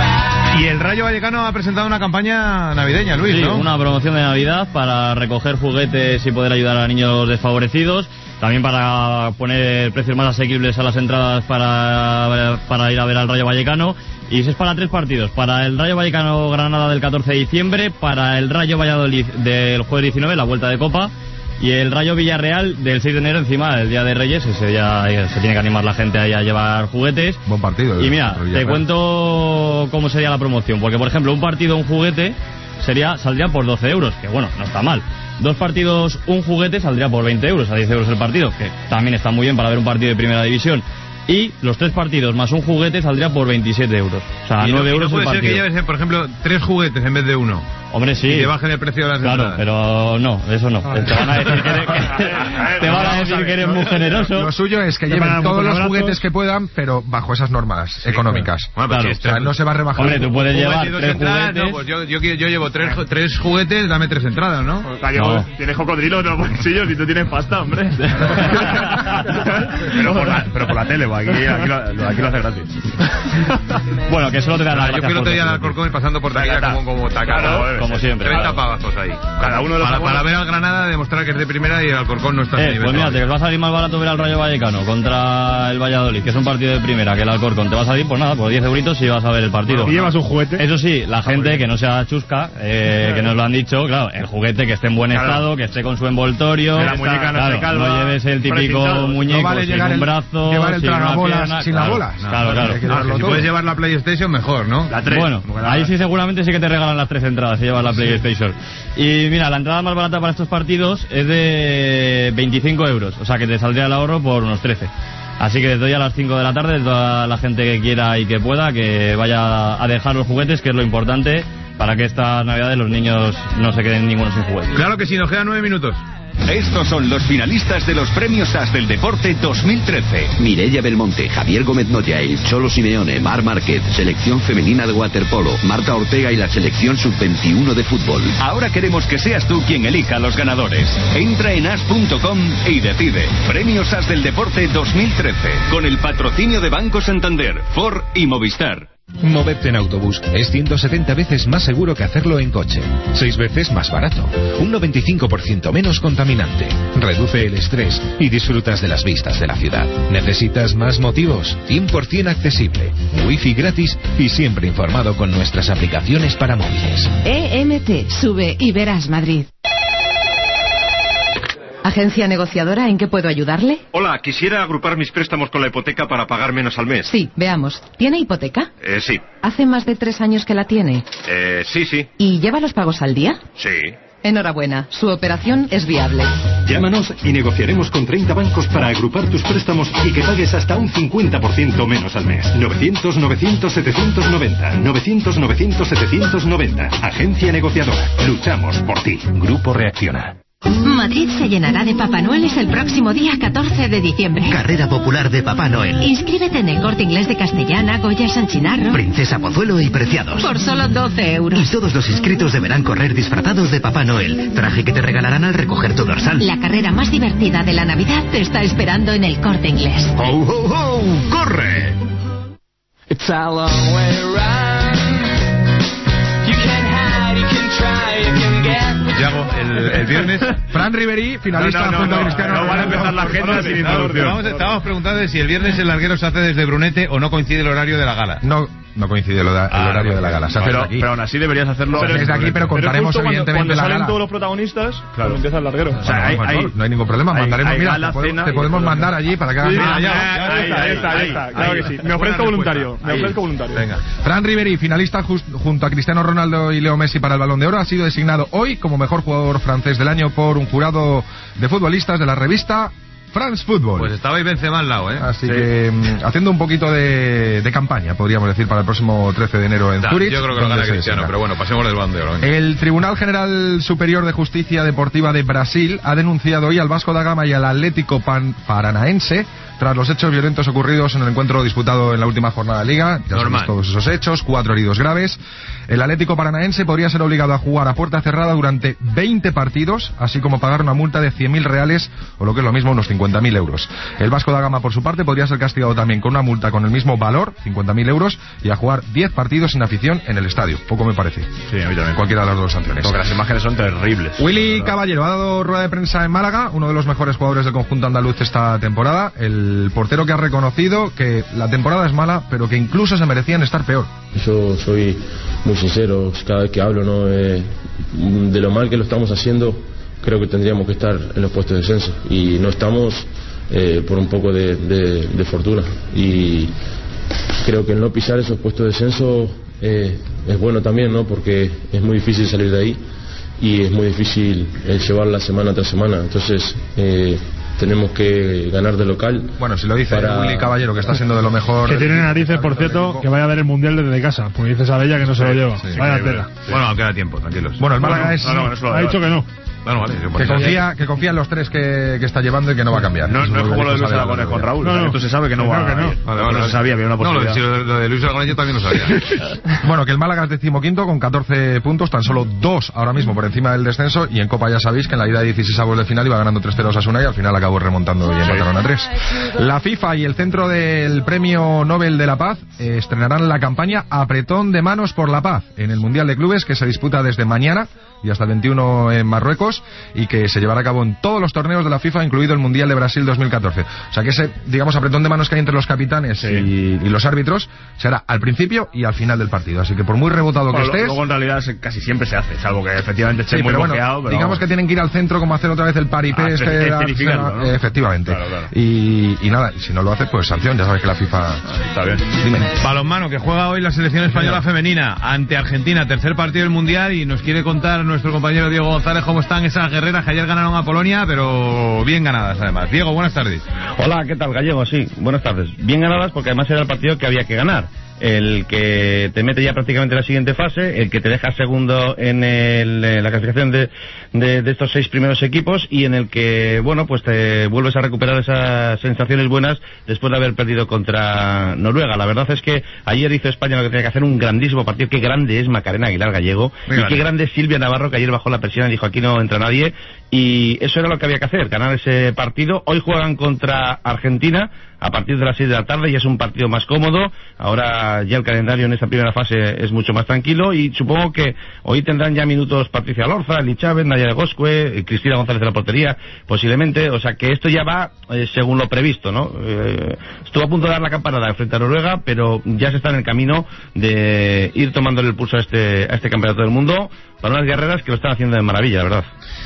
[SPEAKER 2] Y el Rayo Vallecano ha presentado una campaña navideña, Luis,
[SPEAKER 18] Sí,
[SPEAKER 2] ¿no?
[SPEAKER 18] una promoción de Navidad para recoger juguetes y poder ayudar a niños desfavorecidos. También para poner precios más asequibles a las entradas para, para ir a ver al Rayo Vallecano. Y es para tres partidos. Para el Rayo Vallecano Granada del catorce de diciembre. Para el Rayo Valladolid del jueves diecinueve, la vuelta de Copa. Y el Rayo Villarreal del seis de enero, encima del Día de Reyes. Ese día se tiene que animar la gente ahí a llevar juguetes.
[SPEAKER 3] Buen partido.
[SPEAKER 18] Y mira, te cuento cómo sería la promoción. Porque, por ejemplo, un partido, un juguete, sería saldría por doce euros. Que bueno, no está mal. Dos partidos, un juguete, saldría por veinte euros, a diez euros el partido. Que también está muy bien para ver un partido de primera división. Y los tres partidos más un juguete saldría por veintisiete euros. O sea,
[SPEAKER 2] Y no-
[SPEAKER 18] nueve
[SPEAKER 2] y
[SPEAKER 18] euros
[SPEAKER 2] no
[SPEAKER 18] el
[SPEAKER 2] puede ser que
[SPEAKER 18] partido.
[SPEAKER 2] lleves, eh, por ejemplo, tres juguetes en vez de uno.
[SPEAKER 18] Hombre, sí.
[SPEAKER 2] Y te bajen el precio de las
[SPEAKER 18] Claro,
[SPEAKER 2] entradas.
[SPEAKER 18] pero no, eso no. Te van a decir que eres, que- te van a decir que eres muy generoso.
[SPEAKER 3] Lo suyo es que
[SPEAKER 18] Te
[SPEAKER 3] lleven
[SPEAKER 18] pagan
[SPEAKER 3] todos
[SPEAKER 18] por
[SPEAKER 3] los
[SPEAKER 18] abrazos.
[SPEAKER 3] juguetes que puedan, pero bajo esas normas económicas.
[SPEAKER 2] Bueno, pues
[SPEAKER 3] Claro,
[SPEAKER 2] si
[SPEAKER 3] o sea,
[SPEAKER 2] esto-
[SPEAKER 3] no se va a rebajar.
[SPEAKER 18] Hombre, tú puedes
[SPEAKER 2] Juguete y
[SPEAKER 18] llevar
[SPEAKER 2] dos
[SPEAKER 18] tres
[SPEAKER 2] entradas,
[SPEAKER 18] juguetes.
[SPEAKER 2] no, pues yo, yo, quiero- yo llevo tres, tres juguetes, dame tres entradas, ¿no?
[SPEAKER 15] Gallego, tienes cocodrilos en los bolsillos y tú tienes pasta, hombre.
[SPEAKER 4] Pero por la, pero por la tele, pues aquí, aquí, lo, aquí lo hace gratis.
[SPEAKER 18] Bueno, que solo te da la
[SPEAKER 2] Yo fui el otro día al Alcorcón y pasando por taquilla como, como taca.
[SPEAKER 15] Claro,
[SPEAKER 18] como siempre.
[SPEAKER 2] treinta pavazos ahí.
[SPEAKER 4] Cada uno de los
[SPEAKER 2] para,
[SPEAKER 4] abonos.
[SPEAKER 2] para ver al Granada, demostrar que es de primera y el Alcorcón no está
[SPEAKER 18] Eh,
[SPEAKER 2] en nivel.
[SPEAKER 18] pues mira, te va a salir más barato ver al Rayo Vallecano contra el Valladolid, que es un partido de primera, que el Alcorcón. Te va a salir, pues nada, por diez euritos y vas a ver el partido.
[SPEAKER 8] Y llevas un juguete.
[SPEAKER 18] Eso sí, la gente que no sea chusca, eh, que nos lo han dicho, claro, el juguete que esté en buen
[SPEAKER 4] Claro.
[SPEAKER 18] estado, que esté con su envoltorio.
[SPEAKER 4] Que la muñeca no
[SPEAKER 18] claro,
[SPEAKER 4] se calva,
[SPEAKER 18] no lleves el típico
[SPEAKER 4] precintado.
[SPEAKER 18] muñeco
[SPEAKER 3] No vale
[SPEAKER 18] sin
[SPEAKER 3] llegar
[SPEAKER 18] un
[SPEAKER 3] el-
[SPEAKER 18] brazo,
[SPEAKER 3] llevar el
[SPEAKER 18] sin una
[SPEAKER 3] tragabolas
[SPEAKER 18] pierna,
[SPEAKER 3] sin la
[SPEAKER 18] claro,
[SPEAKER 3] bola.
[SPEAKER 18] Claro,
[SPEAKER 3] No,
[SPEAKER 18] claro.
[SPEAKER 3] hay que
[SPEAKER 2] Ah,
[SPEAKER 3] llevarlo
[SPEAKER 2] si
[SPEAKER 3] todo.
[SPEAKER 2] puedes llevar la PlayStation, mejor, ¿no?
[SPEAKER 4] La tres.
[SPEAKER 18] Bueno, ahí sí seguramente sí que te regalan las tres entradas si llevas la PlayStation. Y mira, la entrada más barata para estos partidos es de veinticinco euros, o sea que te saldría el ahorro por unos trece. Así que desde hoy a las cinco de la tarde, toda la gente que quiera y que pueda, que vaya a dejar los juguetes, que es lo importante, para que estas navidades los niños no se queden ninguno sin juguetes.
[SPEAKER 2] Claro que sí, nos quedan nueve minutos.
[SPEAKER 1] Estos son los finalistas de los premios As del Deporte dos mil trece.
[SPEAKER 16] Mireia Belmonte, Javier Gómez Noya, el Cholo Simeone, Mar Márquez, Selección Femenina de Waterpolo, Marta Ortega y la Selección sub veintiuno de Fútbol.
[SPEAKER 1] Ahora queremos que seas tú quien elija a los ganadores. Entra en as punto com y decide. Premios As del Deporte dos mil trece. Con el patrocinio de Banco Santander, Ford y Movistar.
[SPEAKER 6] Moverte en autobús es ciento setenta veces más seguro que hacerlo en coche. seis veces más barato. Un noventa y cinco por ciento menos contaminante. Reduce el estrés y disfrutas de las vistas de la ciudad. ¿Necesitas más motivos? cien por ciento accesible. Wi-Fi gratis y siempre informado con nuestras aplicaciones para móviles.
[SPEAKER 13] E M T, sube y verás Madrid. Agencia negociadora, ¿en qué puedo ayudarle?
[SPEAKER 12] Hola, quisiera agrupar mis préstamos con la hipoteca para pagar menos al mes.
[SPEAKER 13] Sí, veamos. ¿Tiene hipoteca?
[SPEAKER 12] Eh, sí.
[SPEAKER 13] ¿Hace más de tres años que la tiene?
[SPEAKER 12] Eh, sí, sí.
[SPEAKER 13] ¿Y lleva los pagos al día?
[SPEAKER 12] Sí.
[SPEAKER 13] Enhorabuena, su operación es viable.
[SPEAKER 12] Llámanos y negociaremos con treinta bancos para agrupar tus préstamos y que pagues hasta un cincuenta por ciento menos al mes. novecientos, novecientos, setecientos noventa. novecientos, novecientos, setecientos noventa. Agencia negociadora. Luchamos por ti.
[SPEAKER 1] Grupo Reacciona.
[SPEAKER 22] Madrid se llenará de Papá Noeles el próximo día catorce de diciembre.
[SPEAKER 19] Carrera popular de Papá Noel.
[SPEAKER 22] Inscríbete en el Corte Inglés de Castellana, Goya, San Chinarro.
[SPEAKER 19] Princesa Pozuelo y Preciados.
[SPEAKER 22] Por solo doce euros.
[SPEAKER 19] Y todos los inscritos deberán correr disfrazados de Papá Noel. Traje que te regalarán al recoger tu dorsal.
[SPEAKER 22] La carrera más divertida de la Navidad te está esperando en el Corte Inglés.
[SPEAKER 19] ¡Oh, oh, oh! ¡Corre!
[SPEAKER 14] It's a long way around. You can hide, you can try, you can get.
[SPEAKER 2] Yago, el, el viernes.
[SPEAKER 3] Fran Riveri, finalista
[SPEAKER 2] No, no, no,
[SPEAKER 3] junto a
[SPEAKER 2] no,
[SPEAKER 3] Cristiano
[SPEAKER 2] no, van a
[SPEAKER 3] Ronaldo.
[SPEAKER 2] empezar la agenda sin introducción. Vamos, estábamos preguntando de si el viernes el larguero se hace desde Brunete o no coincide el horario de la gala.
[SPEAKER 3] No, no coincide el, hora- el
[SPEAKER 2] Ah,
[SPEAKER 3] horario
[SPEAKER 2] no,
[SPEAKER 3] de la gala. Se hace
[SPEAKER 4] pero,
[SPEAKER 3] desde aquí.
[SPEAKER 4] pero aún así deberías hacerlo
[SPEAKER 3] Pero desde aquí, pero contaremos
[SPEAKER 15] justo cuando,
[SPEAKER 3] evidentemente
[SPEAKER 15] cuando
[SPEAKER 3] la
[SPEAKER 15] salen
[SPEAKER 3] gala.
[SPEAKER 15] todos los protagonistas,
[SPEAKER 4] Claro.
[SPEAKER 15] cuando empieza el larguero.
[SPEAKER 4] O sea, hay,
[SPEAKER 3] Bueno,
[SPEAKER 4] hay,
[SPEAKER 3] no hay ningún problema,
[SPEAKER 4] hay-
[SPEAKER 3] mandaremos,
[SPEAKER 4] hay
[SPEAKER 3] mira,
[SPEAKER 4] gala,
[SPEAKER 3] te podemos,
[SPEAKER 4] cena
[SPEAKER 3] te
[SPEAKER 4] y
[SPEAKER 3] podemos
[SPEAKER 4] todo.
[SPEAKER 3] mandar allí para que hagas...
[SPEAKER 15] Sí,
[SPEAKER 3] Ah,
[SPEAKER 15] ahí
[SPEAKER 3] ya,
[SPEAKER 15] está,
[SPEAKER 3] ya,
[SPEAKER 15] ahí está, ahí está, ahí está, claro que sí. Me
[SPEAKER 2] Buena
[SPEAKER 15] ofrezco
[SPEAKER 2] respuesta.
[SPEAKER 15] voluntario, me
[SPEAKER 2] Ahí.
[SPEAKER 15] ofrezco voluntario.
[SPEAKER 2] Venga.
[SPEAKER 3] Fran Riveri, finalista jus- junto a Cristiano Ronaldo y Leo Messi para el Balón de Oro, ha sido designado hoy como mejor jugador francés del año por un jurado de futbolistas de la revista France Football.
[SPEAKER 2] Pues estabais Benzema al lado, ¿eh?
[SPEAKER 3] Así que mm, haciendo un poquito de, de campaña, podríamos decir, para el próximo trece de enero en
[SPEAKER 2] Da,
[SPEAKER 3] Zurich.
[SPEAKER 2] yo creo que lo
[SPEAKER 3] donde
[SPEAKER 2] gana
[SPEAKER 3] se
[SPEAKER 2] Cristiano,
[SPEAKER 3] designa.
[SPEAKER 2] pero bueno, pasemos del Balón de Oro. venga.
[SPEAKER 3] El Tribunal General Superior de Justicia Deportiva de Brasil ha denunciado hoy al Vasco da Gama y al Atlético Pan- Paranaense tras los hechos violentos ocurridos en el encuentro disputado en la última jornada de Liga. Ya
[SPEAKER 2] Normal.
[SPEAKER 3] sabemos todos esos hechos, cuatro heridos graves. El Atlético Paranaense podría ser obligado a jugar a puerta cerrada durante veinte partidos, así como pagar una multa de cien mil reales, o lo que es lo mismo, unos cincuenta mil euros. El Vasco da Gama, por su parte, podría ser castigado también con una multa con el mismo valor, cincuenta mil euros, y a jugar diez partidos sin afición en el estadio. Poco me parece.
[SPEAKER 4] Sí, a mí también.
[SPEAKER 3] Cualquiera de las dos sanciones.
[SPEAKER 4] Porque las imágenes son terribles.
[SPEAKER 3] Willy Caballero ha dado rueda de prensa en Málaga, uno de los mejores jugadores del conjunto andaluz esta temporada. El portero que ha reconocido que la temporada es mala, pero que incluso se merecían estar peor.
[SPEAKER 21] Yo soy muy sincero cada vez que hablo, ¿no? Eh, de lo mal que lo estamos haciendo, creo que tendríamos que estar en los puestos de descenso y no estamos eh, por un poco de, de, de fortuna, y creo que el no pisar esos puestos de descenso eh, es bueno también, ¿no? Porque es muy difícil salir de ahí y es muy difícil eh, llevarla semana tras semana, entonces eh, tenemos que ganar de local.
[SPEAKER 3] Bueno, si lo dice
[SPEAKER 21] para...
[SPEAKER 3] Willy Caballero, que está siendo de lo mejor.
[SPEAKER 8] Que tiene narices, por cierto, que vaya a ver el Mundial desde casa, porque dice Sabella que no se lo lleva.
[SPEAKER 3] Sí,
[SPEAKER 8] Vaya
[SPEAKER 3] increíble.
[SPEAKER 8] tela.
[SPEAKER 2] Bueno, aún queda tiempo, tranquilos.
[SPEAKER 3] Bueno, el Málaga
[SPEAKER 4] Bueno,
[SPEAKER 3] es...
[SPEAKER 4] no, no, eso lo
[SPEAKER 8] Ha dicho que no.
[SPEAKER 2] Bueno, vale.
[SPEAKER 3] Que confía, que confía en los tres que, que está llevando y que no va a cambiar.
[SPEAKER 4] No, no es como lo de Luis Aragonés con Raúl. No, no. Esto se sabe que no va a... No. Vale, vale, no se sabía, había una posibilidad.
[SPEAKER 2] No, lo de, lo de Luis Aragonés yo también lo sabía.
[SPEAKER 3] Bueno, que el Málaga es decimoquinto con catorce puntos, tan solo dos ahora mismo por encima del descenso, y en Copa ya sabéis que en la ida de dieciseisavos de final iba ganando tres cero a Osasuna y al final acabó remontando y empataron a tres. La FIFA y el Centro del Premio Nobel de la Paz eh, estrenarán la campaña Apretón de Manos por la Paz en el Mundial de Clubes, que se disputa desde mañana y hasta el veintiuno en Marruecos, y que se llevará a cabo en todos los torneos de la FIFA, incluido el Mundial de Brasil dos mil catorce. O sea que ese, digamos, apretón de manos que hay entre los capitanes sí. y, y los árbitros será al principio y al final del partido. Así que por muy rebotado
[SPEAKER 4] bueno,
[SPEAKER 3] que estés...
[SPEAKER 4] Luego en realidad casi siempre se hace, salvo que efectivamente esté sí, muy
[SPEAKER 3] pero bueno,
[SPEAKER 4] bloqueado. Pero
[SPEAKER 3] digamos
[SPEAKER 4] vamos.
[SPEAKER 3] que tienen que ir al centro como hacer otra vez el paripé.
[SPEAKER 4] Ah,
[SPEAKER 3] este,
[SPEAKER 4] escenificarlo, ¿no?
[SPEAKER 3] Efectivamente.
[SPEAKER 4] Claro, claro.
[SPEAKER 3] Y, y nada, si no lo hace, pues sanción. Ya sabes que la FIFA...
[SPEAKER 4] Está bien.
[SPEAKER 3] Dime.
[SPEAKER 2] Balonmano, que juega hoy la selección española femenina ante Argentina, tercer partido del Mundial, y nos quiere contar nuestro compañero Diego González cómo están esas guerreras que ayer ganaron a Polonia, pero bien ganadas además. Diego, buenas tardes.
[SPEAKER 5] Hola, ¿qué tal, Gallego? Sí, buenas tardes. Bien ganadas porque además era el partido que había que ganar. El que te mete ya prácticamente en la siguiente fase, el que te deja segundo en, el, en la clasificación de, de, de estos seis primeros equipos, y en el que, bueno, pues te vuelves a recuperar esas sensaciones buenas después de haber perdido contra Noruega. La verdad es que ayer hizo España lo que tenía que hacer, un grandísimo partido. Qué grande es Macarena Aguilar, Gallego, muy y grande. Qué grande es Silvia Navarro, que ayer bajó la presión y dijo: aquí no entra nadie. Y eso era lo que había que hacer, ganar ese partido. Hoy juegan contra Argentina a partir de las seis de la tarde y es un partido más cómodo. Ahora ya el calendario en esta primera fase es mucho más tranquilo, y supongo que hoy tendrán ya minutos Patricia Lorza, Eli Chávez, Nadia de Goscue, Cristina González de la portería, posiblemente. O sea que esto ya va eh, según lo previsto, ¿no? Eh, estuvo a punto de dar la campanada frente a Noruega, pero ya se está en el camino de ir tomándole el pulso a este, a este campeonato del mundo, para unas guerreras que lo están haciendo de maravilla, la verdad.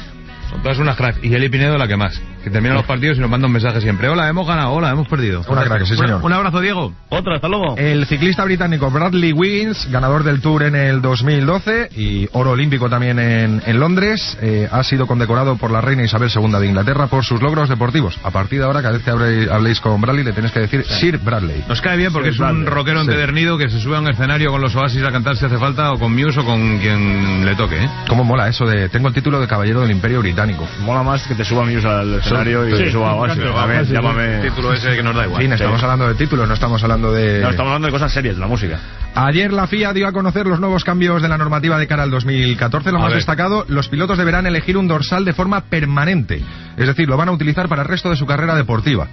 [SPEAKER 2] Son todas unas cracks. Y Eli Pinedo la que más, que termina los partidos y nos manda un mensaje siempre: hola, hemos ganado, hola, hemos perdido.
[SPEAKER 3] Una crack, sí señor.
[SPEAKER 2] Un abrazo, Diego.
[SPEAKER 5] Otro, hasta luego.
[SPEAKER 3] El ciclista británico Bradley Wiggins, ganador del Tour en el dos mil doce y oro olímpico también en, en Londres, eh, ha sido condecorado por la reina Isabel segunda de Inglaterra por sus logros deportivos. A partir de ahora, cada vez que habléis, habléis con Bradley, le tenéis que decir sí. Sir Bradley.
[SPEAKER 2] Nos cae bien porque
[SPEAKER 3] Sir
[SPEAKER 2] es un
[SPEAKER 3] Bradley.
[SPEAKER 2] rockero
[SPEAKER 3] Sí.
[SPEAKER 2] empedernido que se sube a un escenario con los Oasis a cantar si hace falta, o con Muse o con quien le toque, ¿eh?
[SPEAKER 3] ¿Cómo mola eso de tengo el título de caballero del Imperio Británico?
[SPEAKER 4] Mola más que te suba Muse al escenario sí, y sí, te suba a Oasis. A ver, llámame.
[SPEAKER 2] El título ese que nos da igual.
[SPEAKER 3] Sí, estamos
[SPEAKER 4] sí.
[SPEAKER 3] hablando de títulos, no estamos hablando de...
[SPEAKER 4] No, estamos hablando de cosas serias, de la música.
[SPEAKER 3] Ayer la F I A dio a conocer los nuevos cambios de la normativa de cara al dos mil catorce. Lo
[SPEAKER 2] A
[SPEAKER 3] más
[SPEAKER 2] ver.
[SPEAKER 3] destacado: los pilotos deberán elegir un dorsal de forma permanente. Es decir, lo van a utilizar para el resto de su carrera deportiva.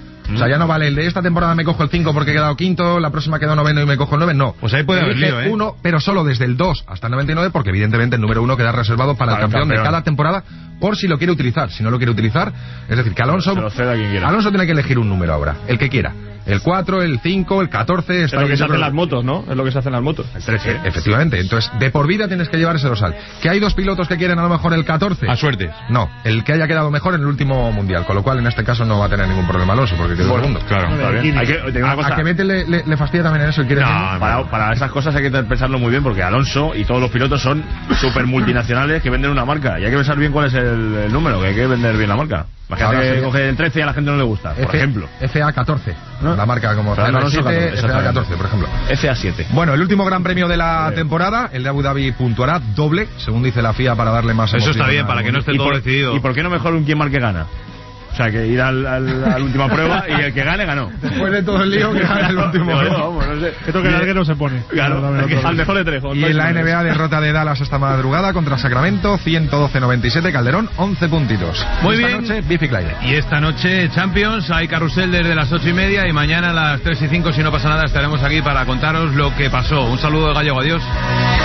[SPEAKER 3] O sea, ya no vale el de esta temporada me cojo el cinco porque he quedado quinto, la próxima quedo noveno y me cojo el nueve, no.
[SPEAKER 2] Pues ahí puede haber
[SPEAKER 3] Elige
[SPEAKER 2] lío, ¿eh?
[SPEAKER 3] uno, pero solo desde el dos hasta el noventa y nueve, porque evidentemente el número uno queda reservado para,
[SPEAKER 4] Para
[SPEAKER 3] el
[SPEAKER 4] el
[SPEAKER 3] campeón,
[SPEAKER 4] campeón.
[SPEAKER 3] de cada temporada, por si lo quiere utilizar. Si no lo quiere utilizar, es decir, que Alonso
[SPEAKER 4] Se lo cede a quien quiera.
[SPEAKER 3] Alonso tiene que elegir un número ahora, el que quiera. El cuatro, el cinco, el catorce...
[SPEAKER 15] Es lo que se hace en las motos, ¿no? Es lo que se hace en las motos.
[SPEAKER 4] El trece.
[SPEAKER 3] E- Efectivamente, entonces de por vida tienes que llevar ese dorsal. Que hay dos pilotos que quieren a lo mejor el catorce.
[SPEAKER 2] A suerte.
[SPEAKER 3] No, el que haya quedado mejor en el último mundial, con lo cual en este caso no va a tener ningún problema Alonso, porque quedó
[SPEAKER 4] Bueno,
[SPEAKER 3] segundo.
[SPEAKER 4] claro, está bien. Hay que, te digo una
[SPEAKER 3] A,
[SPEAKER 4] cosa.
[SPEAKER 3] a que Vettel le, le, le fastidia también en eso y quiere...
[SPEAKER 4] No, para, para esas cosas hay que pensarlo muy bien, porque Alonso y todos los pilotos son súper multinacionales que venden una marca, y hay que pensar bien cuál es el, el número, que hay que vender bien la marca. Imagínate
[SPEAKER 3] Ahora
[SPEAKER 4] que
[SPEAKER 3] sí.
[SPEAKER 4] coge el trece y a la gente no le gusta, por
[SPEAKER 3] F-
[SPEAKER 4] ejemplo.
[SPEAKER 3] F A catorce,
[SPEAKER 4] ¿No?
[SPEAKER 3] la marca como
[SPEAKER 4] Fernando Alonso
[SPEAKER 3] R siete,
[SPEAKER 4] catorce,
[SPEAKER 3] F A
[SPEAKER 4] exactamente.
[SPEAKER 3] catorce, por ejemplo.
[SPEAKER 4] F A siete.
[SPEAKER 3] Bueno, el último gran premio de la temporada, el de Abu Dhabi, puntuará doble, según dice la F I A, para darle más
[SPEAKER 2] Eso
[SPEAKER 3] emoción
[SPEAKER 2] está bien,
[SPEAKER 3] al
[SPEAKER 2] para que no esté
[SPEAKER 4] ¿Y
[SPEAKER 2] todo
[SPEAKER 4] por,
[SPEAKER 2] decidido.
[SPEAKER 4] ¿Y por qué no mejor un quien marque gana? O sea, que ir al, al, a la última prueba y el que gane ganó.
[SPEAKER 3] Después de todo el lío que gana el último.
[SPEAKER 4] Digo, no, vamos, no sé.
[SPEAKER 15] Esto que larguero se pone.
[SPEAKER 4] Claro,
[SPEAKER 15] Claro,
[SPEAKER 4] es que al mejor de tres.
[SPEAKER 3] Y en la N B A, derrota de Dallas esta madrugada contra Sacramento, ciento doce noventa y siete, Calderón, once puntitos.
[SPEAKER 2] Muy
[SPEAKER 3] Esta
[SPEAKER 2] bien.
[SPEAKER 3] noche, Biffy Clyde.
[SPEAKER 2] Y esta noche Champions, hay carrusel desde las ocho y media, y mañana a las tres y cinco, si no pasa nada, estaremos aquí para contaros lo que pasó. Un saludo de Gallego, adiós.